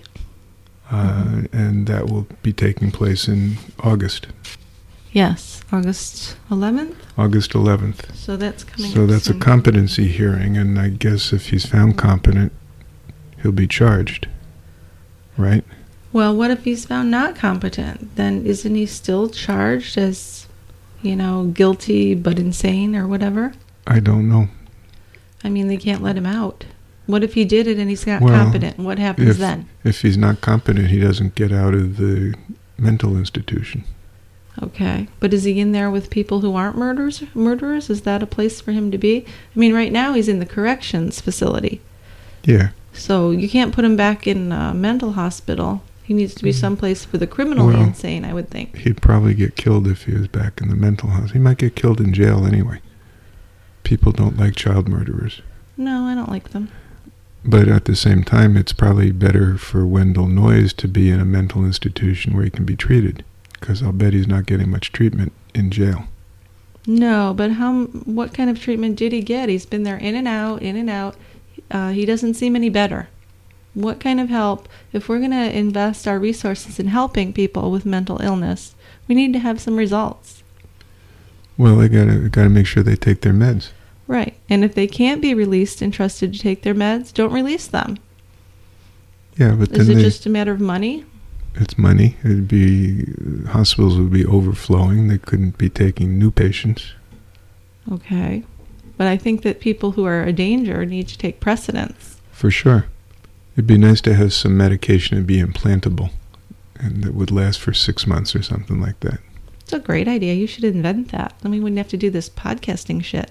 [SPEAKER 9] And that will be taking place in August.
[SPEAKER 8] Yes, August 11th?
[SPEAKER 9] August 11th.
[SPEAKER 8] So that's coming
[SPEAKER 9] So
[SPEAKER 8] up
[SPEAKER 9] that's
[SPEAKER 8] soon.
[SPEAKER 9] a competency hearing, and I guess if he's found competent, he'll be charged, right?
[SPEAKER 8] Well, what if he's found not competent? Then isn't he still charged as, guilty but insane or whatever?
[SPEAKER 9] I don't know.
[SPEAKER 8] I mean, they can't let him out. What if he did it and he's not
[SPEAKER 9] Well,
[SPEAKER 8] competent? What happens then?
[SPEAKER 9] If he's not competent, he doesn't get out of the mental institution.
[SPEAKER 8] Okay. But is he in there with people who aren't murderers? Is that a place for him to be? I mean, right now he's in the corrections facility.
[SPEAKER 9] Yeah.
[SPEAKER 8] So you can't put him back in a mental hospital. He needs to be someplace for the criminally insane, I would think.
[SPEAKER 9] He'd probably get killed if he was back in the mental house. He might get killed in jail anyway. People don't like child murderers.
[SPEAKER 8] No, I don't like them.
[SPEAKER 9] But at the same time, it's probably better for Wendell Noyes to be in a mental institution where he can be treated, because I'll bet he's not getting much treatment in jail.
[SPEAKER 8] No, but what kind of treatment did he get? He's been there in and out, in and out. He doesn't seem any better. What kind of help? If we're going to invest our resources in helping people with mental illness, we need to have some results.
[SPEAKER 9] Well, they gotta make sure they take their meds.
[SPEAKER 8] Right. And if they can't be released and trusted to take their meds, don't release them.
[SPEAKER 9] Yeah, but then
[SPEAKER 8] Is it just a matter of money?
[SPEAKER 9] It's money. It'd be hospitals would be overflowing. They couldn't be taking new patients.
[SPEAKER 8] Okay. But I think that people who are a danger need to take precedence.
[SPEAKER 9] For sure. It'd be nice to have some medication and be implantable, and that would last for 6 months or something like that.
[SPEAKER 8] It's a great idea. You should invent that. Then we wouldn't have to do this podcasting shit.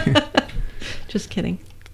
[SPEAKER 8] Just kidding.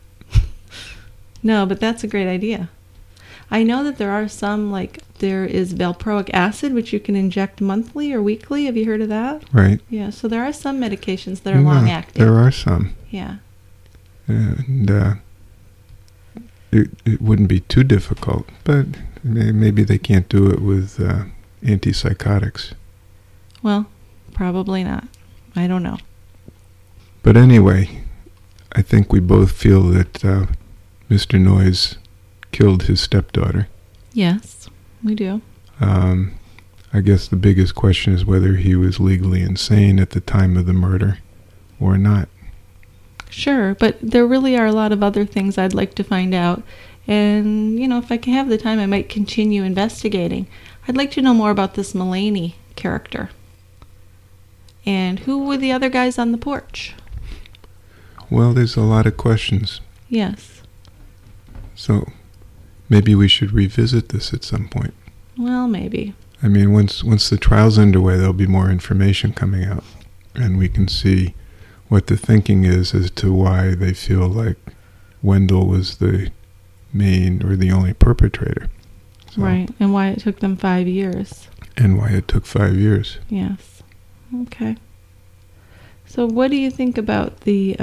[SPEAKER 8] No, but that's a great idea. I know that there are some, there is valproic acid, which you can inject monthly or weekly. Have you heard of that?
[SPEAKER 9] Right.
[SPEAKER 8] Yeah, so there are some medications that are long-acting.
[SPEAKER 9] There are some.
[SPEAKER 8] Yeah.
[SPEAKER 9] And it wouldn't be too difficult, but maybe they can't do it with antipsychotics.
[SPEAKER 8] Well, probably not. I don't know.
[SPEAKER 9] But anyway, I think we both feel that Mr. Noyes killed his stepdaughter.
[SPEAKER 8] Yes, we do.
[SPEAKER 9] I guess the biggest question is whether he was legally insane at the time of the murder or not.
[SPEAKER 8] Sure, but there really are a lot of other things I'd like to find out. And, if I can have the time, I might continue investigating. I'd like to know more about this Mullaney character. And who were the other guys on the porch?
[SPEAKER 9] Well, there's a lot of questions.
[SPEAKER 8] Yes.
[SPEAKER 9] So maybe we should revisit this at some point.
[SPEAKER 8] Well, maybe.
[SPEAKER 9] I mean, once the trial's underway, there'll be more information coming out, and we can see what the thinking is as to why they feel like Wendell was the main or the only perpetrator. So,
[SPEAKER 8] right, and why it took them 5 years.
[SPEAKER 9] And why it took 5 years.
[SPEAKER 8] Yes. Okay. So what do you think about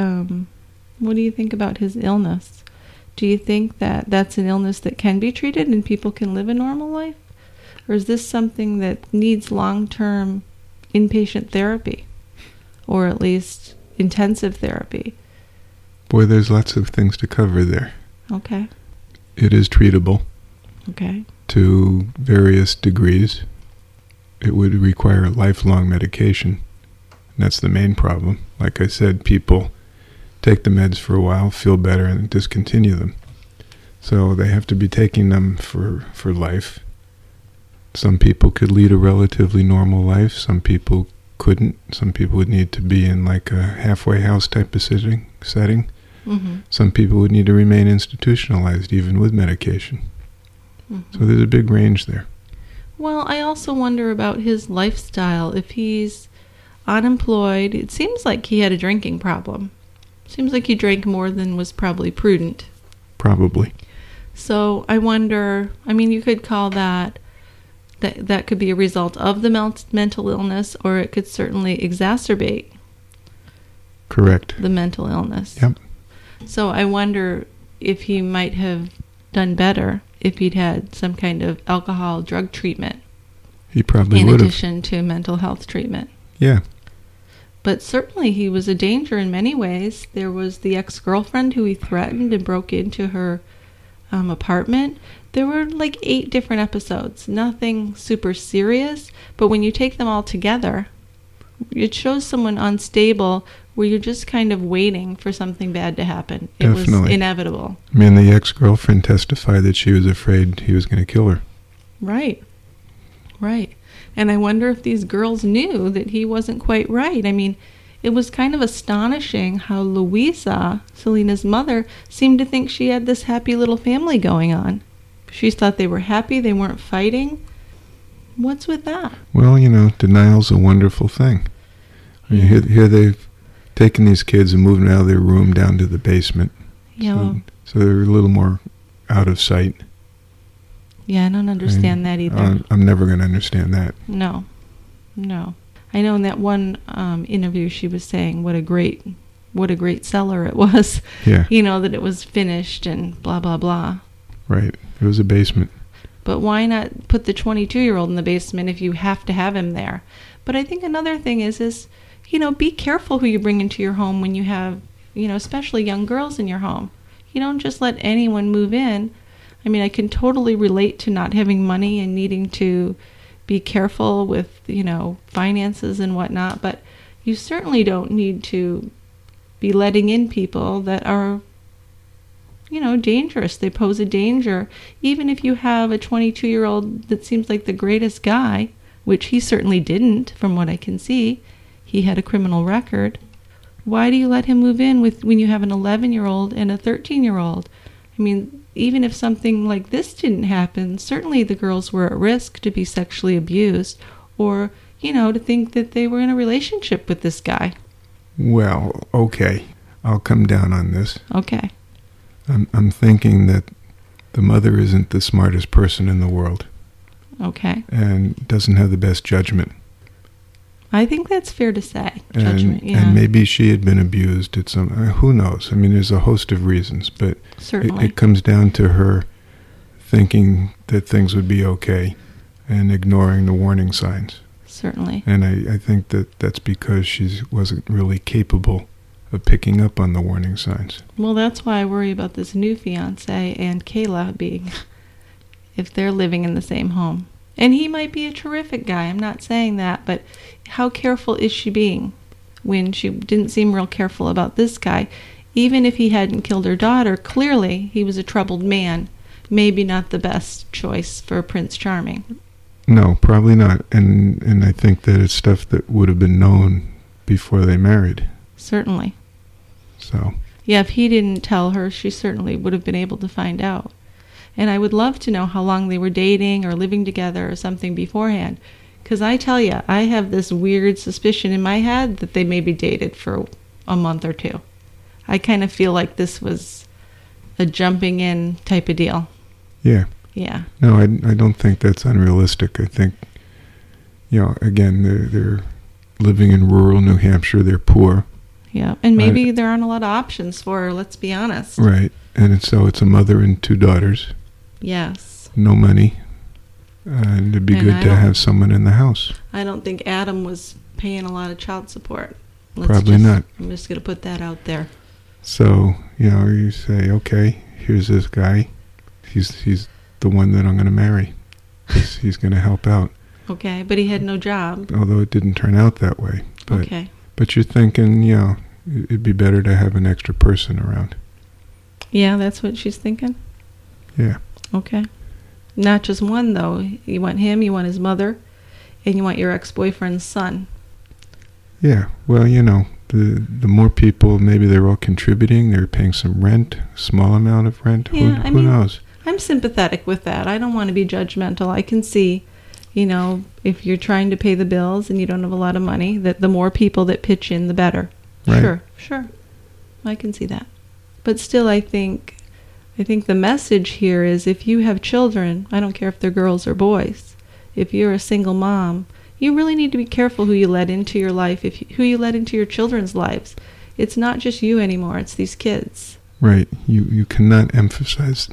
[SPEAKER 8] his illness? Do you think that that's an illness that can be treated and people can live a normal life? Or is this something that needs long-term inpatient therapy? Or at least intensive therapy?
[SPEAKER 9] Boy, there's lots of things to cover there.
[SPEAKER 8] Okay.
[SPEAKER 9] It is treatable.
[SPEAKER 8] Okay.
[SPEAKER 9] To various degrees. It would require lifelong medication. And that's the main problem. Like I said, people take the meds for a while, feel better, and discontinue them. So they have to be taking them for life. Some people could lead a relatively normal life. Some people couldn't. Some people would need to be in like a halfway house type of setting.
[SPEAKER 8] Mm-hmm.
[SPEAKER 9] Some people would need to remain institutionalized even with medication.
[SPEAKER 8] Mm-hmm.
[SPEAKER 9] So there's a big range there.
[SPEAKER 8] Well, I also wonder about his lifestyle. If he's unemployed, it seems like he had a drinking problem. Seems like he drank more than was probably prudent.
[SPEAKER 9] Probably.
[SPEAKER 8] So I wonder, you could call that could be a result of the mental illness, or it could certainly exacerbate.
[SPEAKER 9] Correct.
[SPEAKER 8] The mental illness.
[SPEAKER 9] Yep.
[SPEAKER 8] So I wonder if he might have done better if he'd had some kind of alcohol drug treatment.
[SPEAKER 9] He probably would have.
[SPEAKER 8] In addition to mental health treatment.
[SPEAKER 9] Yeah.
[SPEAKER 8] But certainly he was a danger in many ways. There was the ex-girlfriend who he threatened and broke into her apartment. There were like 8 different episodes. Nothing super serious, but when you take them all together, it shows someone unstable where you're just kind of waiting for something bad to happen. It
[SPEAKER 9] Definitely.
[SPEAKER 8] was inevitable.
[SPEAKER 9] The ex-girlfriend testified that she was afraid he was going to kill her.
[SPEAKER 8] Right. Right. And I wonder if these girls knew that he wasn't quite right. It was kind of astonishing how Louisa, Selena's mother, seemed to think she had this happy little family going on. She thought they were happy, they weren't fighting. What's with that?
[SPEAKER 9] Well, denial's a wonderful thing. Here they've taken these kids and moved them out of their room down to the basement.
[SPEAKER 8] Yeah.
[SPEAKER 9] So they're a little more out of sight.
[SPEAKER 8] Yeah, I don't understand that either.
[SPEAKER 9] I'm never going to understand that.
[SPEAKER 8] No. I know in that one interview she was saying what a great cellar it was.
[SPEAKER 9] Yeah.
[SPEAKER 8] That it was finished and blah, blah, blah.
[SPEAKER 9] Right. It was a basement.
[SPEAKER 8] But why not put the 22-year-old in the basement if you have to have him there? But I think another thing is be careful who you bring into your home when you have, especially young girls in your home. You don't just let anyone move in. I can totally relate to not having money and needing to be careful with, finances and whatnot, but you certainly don't need to be letting in people that are, dangerous. They pose a danger. Even if you have a 22-year-old that seems like the greatest guy, which he certainly didn't, from what I can see. He had a criminal record. Why do you let him move in when you have an 11-year-old and a 13-year-old? Even if something like this didn't happen, certainly the girls were at risk to be sexually abused or, to think that they were in a relationship with this guy.
[SPEAKER 9] Well, okay. I'll come down on this.
[SPEAKER 8] Okay.
[SPEAKER 9] I'm thinking that the mother isn't the smartest person in the world.
[SPEAKER 8] Okay.
[SPEAKER 9] And doesn't have the best judgment.
[SPEAKER 8] I think that's fair to say.
[SPEAKER 9] And,
[SPEAKER 8] Judgment, yeah.
[SPEAKER 9] and maybe she had been abused at some... who knows? I mean, there's a host of reasons, but
[SPEAKER 8] Certainly.
[SPEAKER 9] it comes down to her thinking that things would be okay and ignoring the warning signs.
[SPEAKER 8] Certainly.
[SPEAKER 9] And I think that that's because she wasn't really capable of picking up on the warning signs.
[SPEAKER 8] Well, that's why I worry about this new fiancé and Kayla being, if they're living in the same home. And he might be a terrific guy, I'm not saying that, but how careful is she being when she didn't seem real careful about this guy? Even if he hadn't killed her daughter, clearly he was a troubled man. Maybe not the best choice for Prince Charming.
[SPEAKER 9] No, probably not. And I think that it's stuff that would have been known before they married.
[SPEAKER 8] Certainly.
[SPEAKER 9] So.
[SPEAKER 8] Yeah, if he didn't tell her, she certainly would have been able to find out. And I would love to know how long they were dating or living together or something beforehand. Because I tell you, I have this weird suspicion in my head that they maybe dated for a month or two. I kind of feel like this was a jumping in type of deal.
[SPEAKER 9] Yeah.
[SPEAKER 8] Yeah.
[SPEAKER 9] No, I don't think that's unrealistic. I think, again, they're living in rural New Hampshire. They're poor.
[SPEAKER 8] Yeah, and maybe there aren't a lot of options for her, let's be honest.
[SPEAKER 9] Right. And so it's a mother and 2 daughters.
[SPEAKER 8] Yes.
[SPEAKER 9] No money. And it'd be good to have someone in the house.
[SPEAKER 8] I don't think Adam was paying a lot of child support.
[SPEAKER 9] Probably not.
[SPEAKER 8] I'm just going to put that out there.
[SPEAKER 9] So, you say, okay, here's this guy. He's the one that I'm going to marry. He's going to help out.
[SPEAKER 8] Okay, but he had no job.
[SPEAKER 9] Although it didn't turn out that way. But,
[SPEAKER 8] okay.
[SPEAKER 9] But you're thinking, it'd be better to have an extra person around.
[SPEAKER 8] Yeah, that's what she's thinking?
[SPEAKER 9] Yeah.
[SPEAKER 8] Okay. Not just one, though. You want him, you want his mother, and you want your ex-boyfriend's son.
[SPEAKER 9] Yeah. Well, the more people, maybe they're all contributing. They're paying some rent, small amount of rent.
[SPEAKER 8] Yeah,
[SPEAKER 9] who knows?
[SPEAKER 8] I'm sympathetic with that. I don't want to be judgmental. I can see, if you're trying to pay the bills and you don't have a lot of money, that the more people that pitch in, the better.
[SPEAKER 9] Right.
[SPEAKER 8] Sure. I can see that. But still, I think the message here is if you have children, I don't care if they're girls or boys, if you're a single mom, you really need to be careful who you let into your life, who you let into your children's lives. It's not just you anymore, it's these kids.
[SPEAKER 9] Right. You cannot emphasize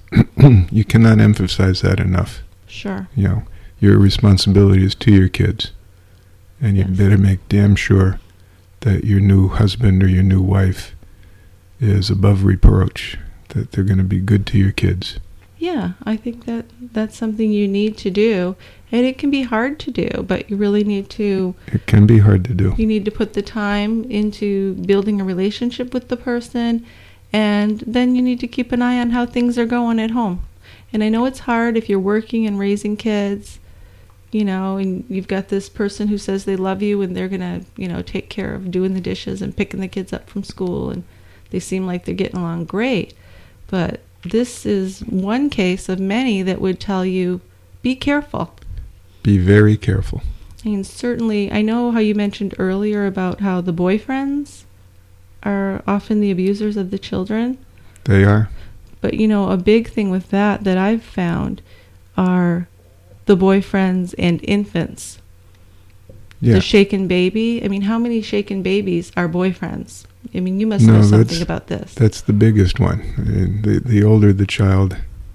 [SPEAKER 9] that enough.
[SPEAKER 8] Sure.
[SPEAKER 9] Your responsibility is to your kids. And you better make damn sure that your new husband or your new wife is above reproach, that they're going to be good to your kids.
[SPEAKER 8] Yeah, I think that's something you need to do. And it can be hard to do, but you really need to...
[SPEAKER 9] It can be hard to do.
[SPEAKER 8] You need to put the time into building a relationship with the person, and then you need to keep an eye on how things are going at home. And I know it's hard if you're working and raising kids, and you've got this person who says they love you and they're going to, take care of doing the dishes and picking the kids up from school, and they seem like they're getting along great. But this is one case of many that would tell you, be careful.
[SPEAKER 9] Be very careful.
[SPEAKER 8] And certainly, I know how you mentioned earlier about how the boyfriends are often the abusers of the children.
[SPEAKER 9] They are.
[SPEAKER 8] But, a big thing with that I've found are the boyfriends and infants. Yeah. The shaken baby. I mean, how many shaken babies are boyfriends? I mean, you must know something about this.
[SPEAKER 9] That's the biggest one. The older the child,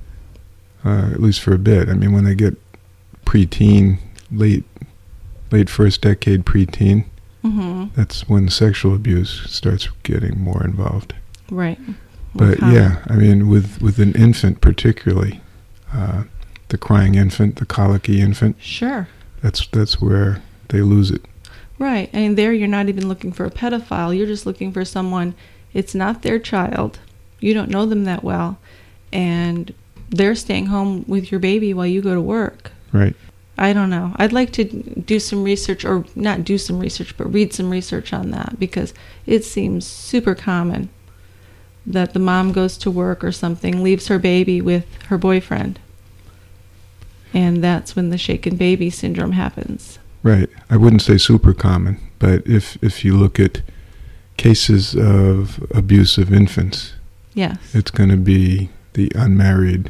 [SPEAKER 9] at least for a bit. I mean, when they get preteen, late first decade preteen, that's when sexual abuse starts getting more involved.
[SPEAKER 8] Right.
[SPEAKER 9] But I mean, with an infant particularly, the crying infant, the colicky infant.
[SPEAKER 8] Sure.
[SPEAKER 9] That's where they lose it.
[SPEAKER 8] Right. And there you're not even looking for a pedophile. You're just looking for someone, it's not their child. You don't know them that well. And they're staying home with your baby while you go to work.
[SPEAKER 9] Right.
[SPEAKER 8] I don't know. I'd like to do some research, or not do some research, but read some research on that, because it seems super common that the mom goes to work or something, leaves her baby with her boyfriend. And that's when the shaken baby syndrome happens.
[SPEAKER 9] Right. I wouldn't say super common, but if you look at cases of abuse of infants,
[SPEAKER 8] yes,
[SPEAKER 9] it's going to be the unmarried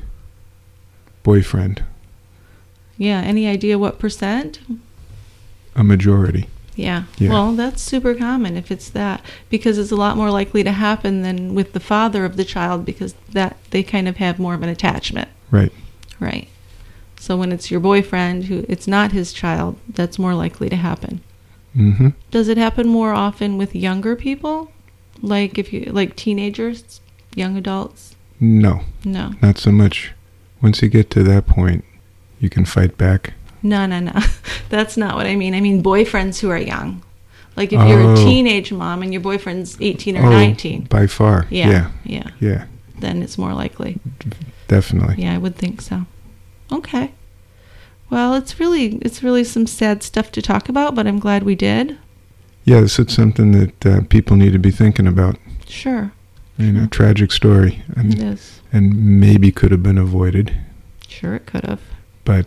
[SPEAKER 9] boyfriend.
[SPEAKER 8] Yeah. Any idea what percent?
[SPEAKER 9] A majority.
[SPEAKER 8] Yeah.
[SPEAKER 9] Yeah.
[SPEAKER 8] Well, that's super common if it's that, because it's a lot more likely to happen than with the father of the child, because that they kind of have more of an attachment.
[SPEAKER 9] Right.
[SPEAKER 8] Right. So when it's your boyfriend who it's not his child, that's more likely to happen.
[SPEAKER 9] Mm-hmm.
[SPEAKER 8] Does it happen more often with younger people? Like like teenagers, young adults?
[SPEAKER 9] No,
[SPEAKER 8] No.
[SPEAKER 9] not so much. Once you get to that point, you can fight back.
[SPEAKER 8] No. That's not what I mean. I mean boyfriends who are young. Like if you're a teenage mom and your boyfriend's 18 or 19.
[SPEAKER 9] By far.
[SPEAKER 8] Yeah. Then it's more likely.
[SPEAKER 9] Definitely.
[SPEAKER 8] Yeah, I would think so. Okay. Well, it's really some sad stuff to talk about, but I'm glad we did.
[SPEAKER 9] Yes, it's something that people need to be thinking about.
[SPEAKER 8] Sure.
[SPEAKER 9] A tragic story.
[SPEAKER 8] It is.
[SPEAKER 9] And maybe could have been avoided.
[SPEAKER 8] Sure, it could have.
[SPEAKER 9] But,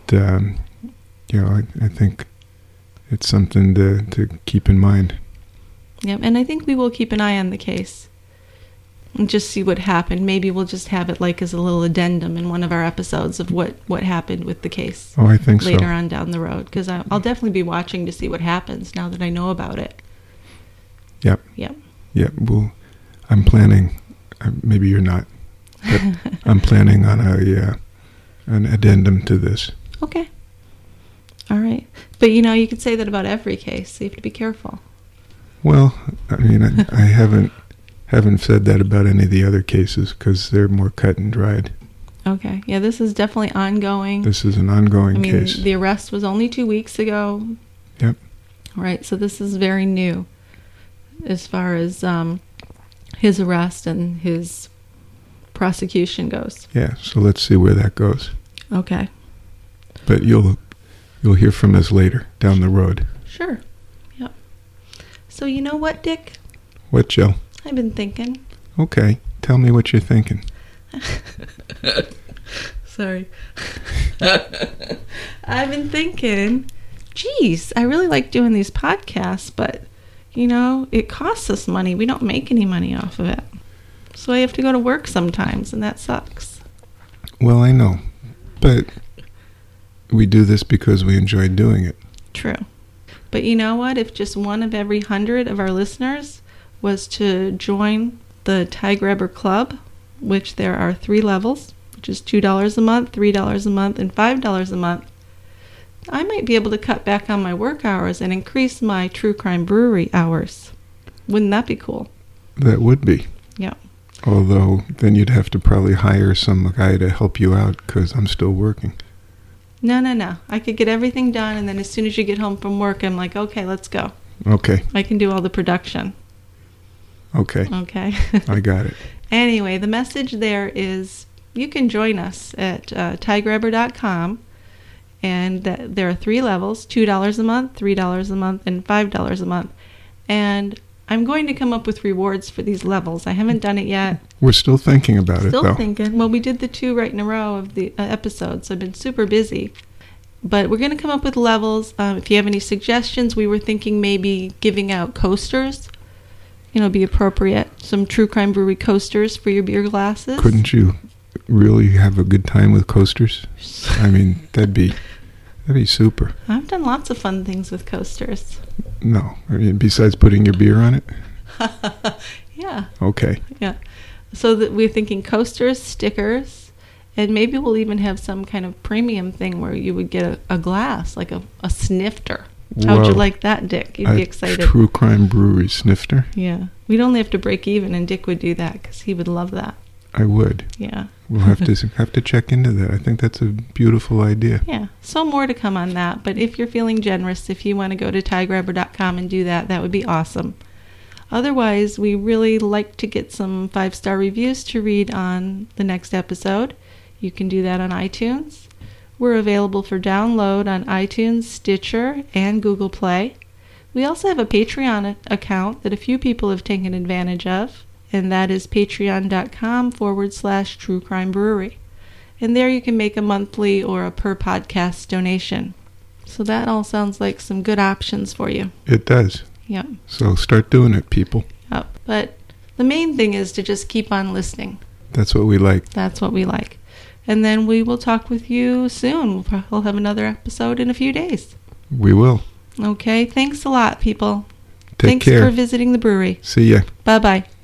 [SPEAKER 9] I think it's something to keep in mind.
[SPEAKER 8] Yep, and I think we will keep an eye on the case and just see what happened. Maybe we'll just have it like as a little addendum in one of our episodes of what happened with the case.
[SPEAKER 9] Oh, I think
[SPEAKER 8] later
[SPEAKER 9] so.
[SPEAKER 8] on down the road, because I'll definitely be watching to see what happens now that I know about it.
[SPEAKER 9] Yep.
[SPEAKER 8] Yep.
[SPEAKER 9] Yeah, well, I'm planning, maybe you're not, but I'm planning on an addendum to this.
[SPEAKER 8] Okay. All right. But, you could say that about every case, so you have to be careful.
[SPEAKER 9] Well, I haven't said that about any of the other cases because they're more cut and dried.
[SPEAKER 8] Okay. Yeah, this is definitely ongoing.
[SPEAKER 9] This is an ongoing case.
[SPEAKER 8] The arrest was only 2 weeks ago.
[SPEAKER 9] Yep.
[SPEAKER 8] Right, so this is very new as far as his arrest and his prosecution goes.
[SPEAKER 9] Yeah, so let's see where that goes.
[SPEAKER 8] Okay.
[SPEAKER 9] But you'll hear from us later down the road.
[SPEAKER 8] Sure. Yep. So you know what, Dick?
[SPEAKER 9] What, Jill?
[SPEAKER 8] I've been thinking.
[SPEAKER 9] Okay, tell me what you're thinking.
[SPEAKER 8] Sorry. I've been thinking, geez, I really like doing these podcasts, but, it costs us money. We don't make any money off of it. So I have to go to work sometimes, and that sucks.
[SPEAKER 9] Well, I know, but we do this because we enjoy doing it.
[SPEAKER 8] True. But you know what? If just one of every 100 of our listeners was to join the Tie Grabber Club, which there are 3 levels, which is $2 a month, $3 a month, and $5 a month, I might be able to cut back on my work hours and increase my True Crime Brewery hours. Wouldn't that be cool?
[SPEAKER 9] That would be.
[SPEAKER 8] Yeah.
[SPEAKER 9] Although then you'd have to probably hire some guy to help you out because I'm still working.
[SPEAKER 8] No. I could get everything done, and then as soon as you get home from work, I'm like, okay, let's go.
[SPEAKER 9] Okay.
[SPEAKER 8] I can do all the production.
[SPEAKER 9] Okay.
[SPEAKER 8] Okay.
[SPEAKER 9] I got it.
[SPEAKER 8] Anyway, the message there is you can join us at tiegrabber.com, and there are 3 levels, $2 a month, $3 a month, and $5 a month. And I'm going to come up with rewards for these levels. I haven't done it yet.
[SPEAKER 9] We're still thinking about it, though.
[SPEAKER 8] Still thinking. Well, we did the 2 right in a row of the episodes. I've been super busy. But we're going to come up with levels. If you have any suggestions, we were thinking maybe giving out coasters. Be appropriate. Some True Crime Brewery coasters for your beer glasses.
[SPEAKER 9] Couldn't you really have a good time with coasters? That'd be super.
[SPEAKER 8] I've done lots of fun things with coasters.
[SPEAKER 9] No. Besides putting your beer on it?
[SPEAKER 8] Yeah.
[SPEAKER 9] Okay.
[SPEAKER 8] Yeah. So that we're thinking coasters, stickers, and maybe we'll even have some kind of premium thing where you would get a glass, like a snifter. How would you like that, Dick? You'd be excited.
[SPEAKER 9] True Crime Brewery snifter?
[SPEAKER 8] Yeah. We'd only have to break even, and Dick would do that because he would love that.
[SPEAKER 9] I would.
[SPEAKER 8] Yeah.
[SPEAKER 9] We'll have to check into that. I think that's a beautiful idea.
[SPEAKER 8] Yeah. So more to come on that. But if you're feeling generous, if you want to go to tiegrabber.com and do that, that would be awesome. Otherwise, we really like to get some 5-star reviews to read on the next episode. You can do that on iTunes. We're available for download on iTunes, Stitcher, and Google Play. We also have a Patreon account that a few people have taken advantage of, and that is patreon.com/True Crime Brewery. And there you can make a monthly or a per podcast donation. So that all sounds like some good options for you.
[SPEAKER 9] It does.
[SPEAKER 8] Yep.
[SPEAKER 9] So start doing it, people.
[SPEAKER 8] Yep. But the main thing is to just keep on listening.
[SPEAKER 9] That's what we like.
[SPEAKER 8] That's what we like. And then we will talk with you soon. We'll have another episode in a few days.
[SPEAKER 9] We will.
[SPEAKER 8] Okay, thanks a lot, people.
[SPEAKER 9] Take
[SPEAKER 8] Thanks
[SPEAKER 9] care.
[SPEAKER 8] for visiting the brewery.
[SPEAKER 9] See ya.
[SPEAKER 8] Bye-bye.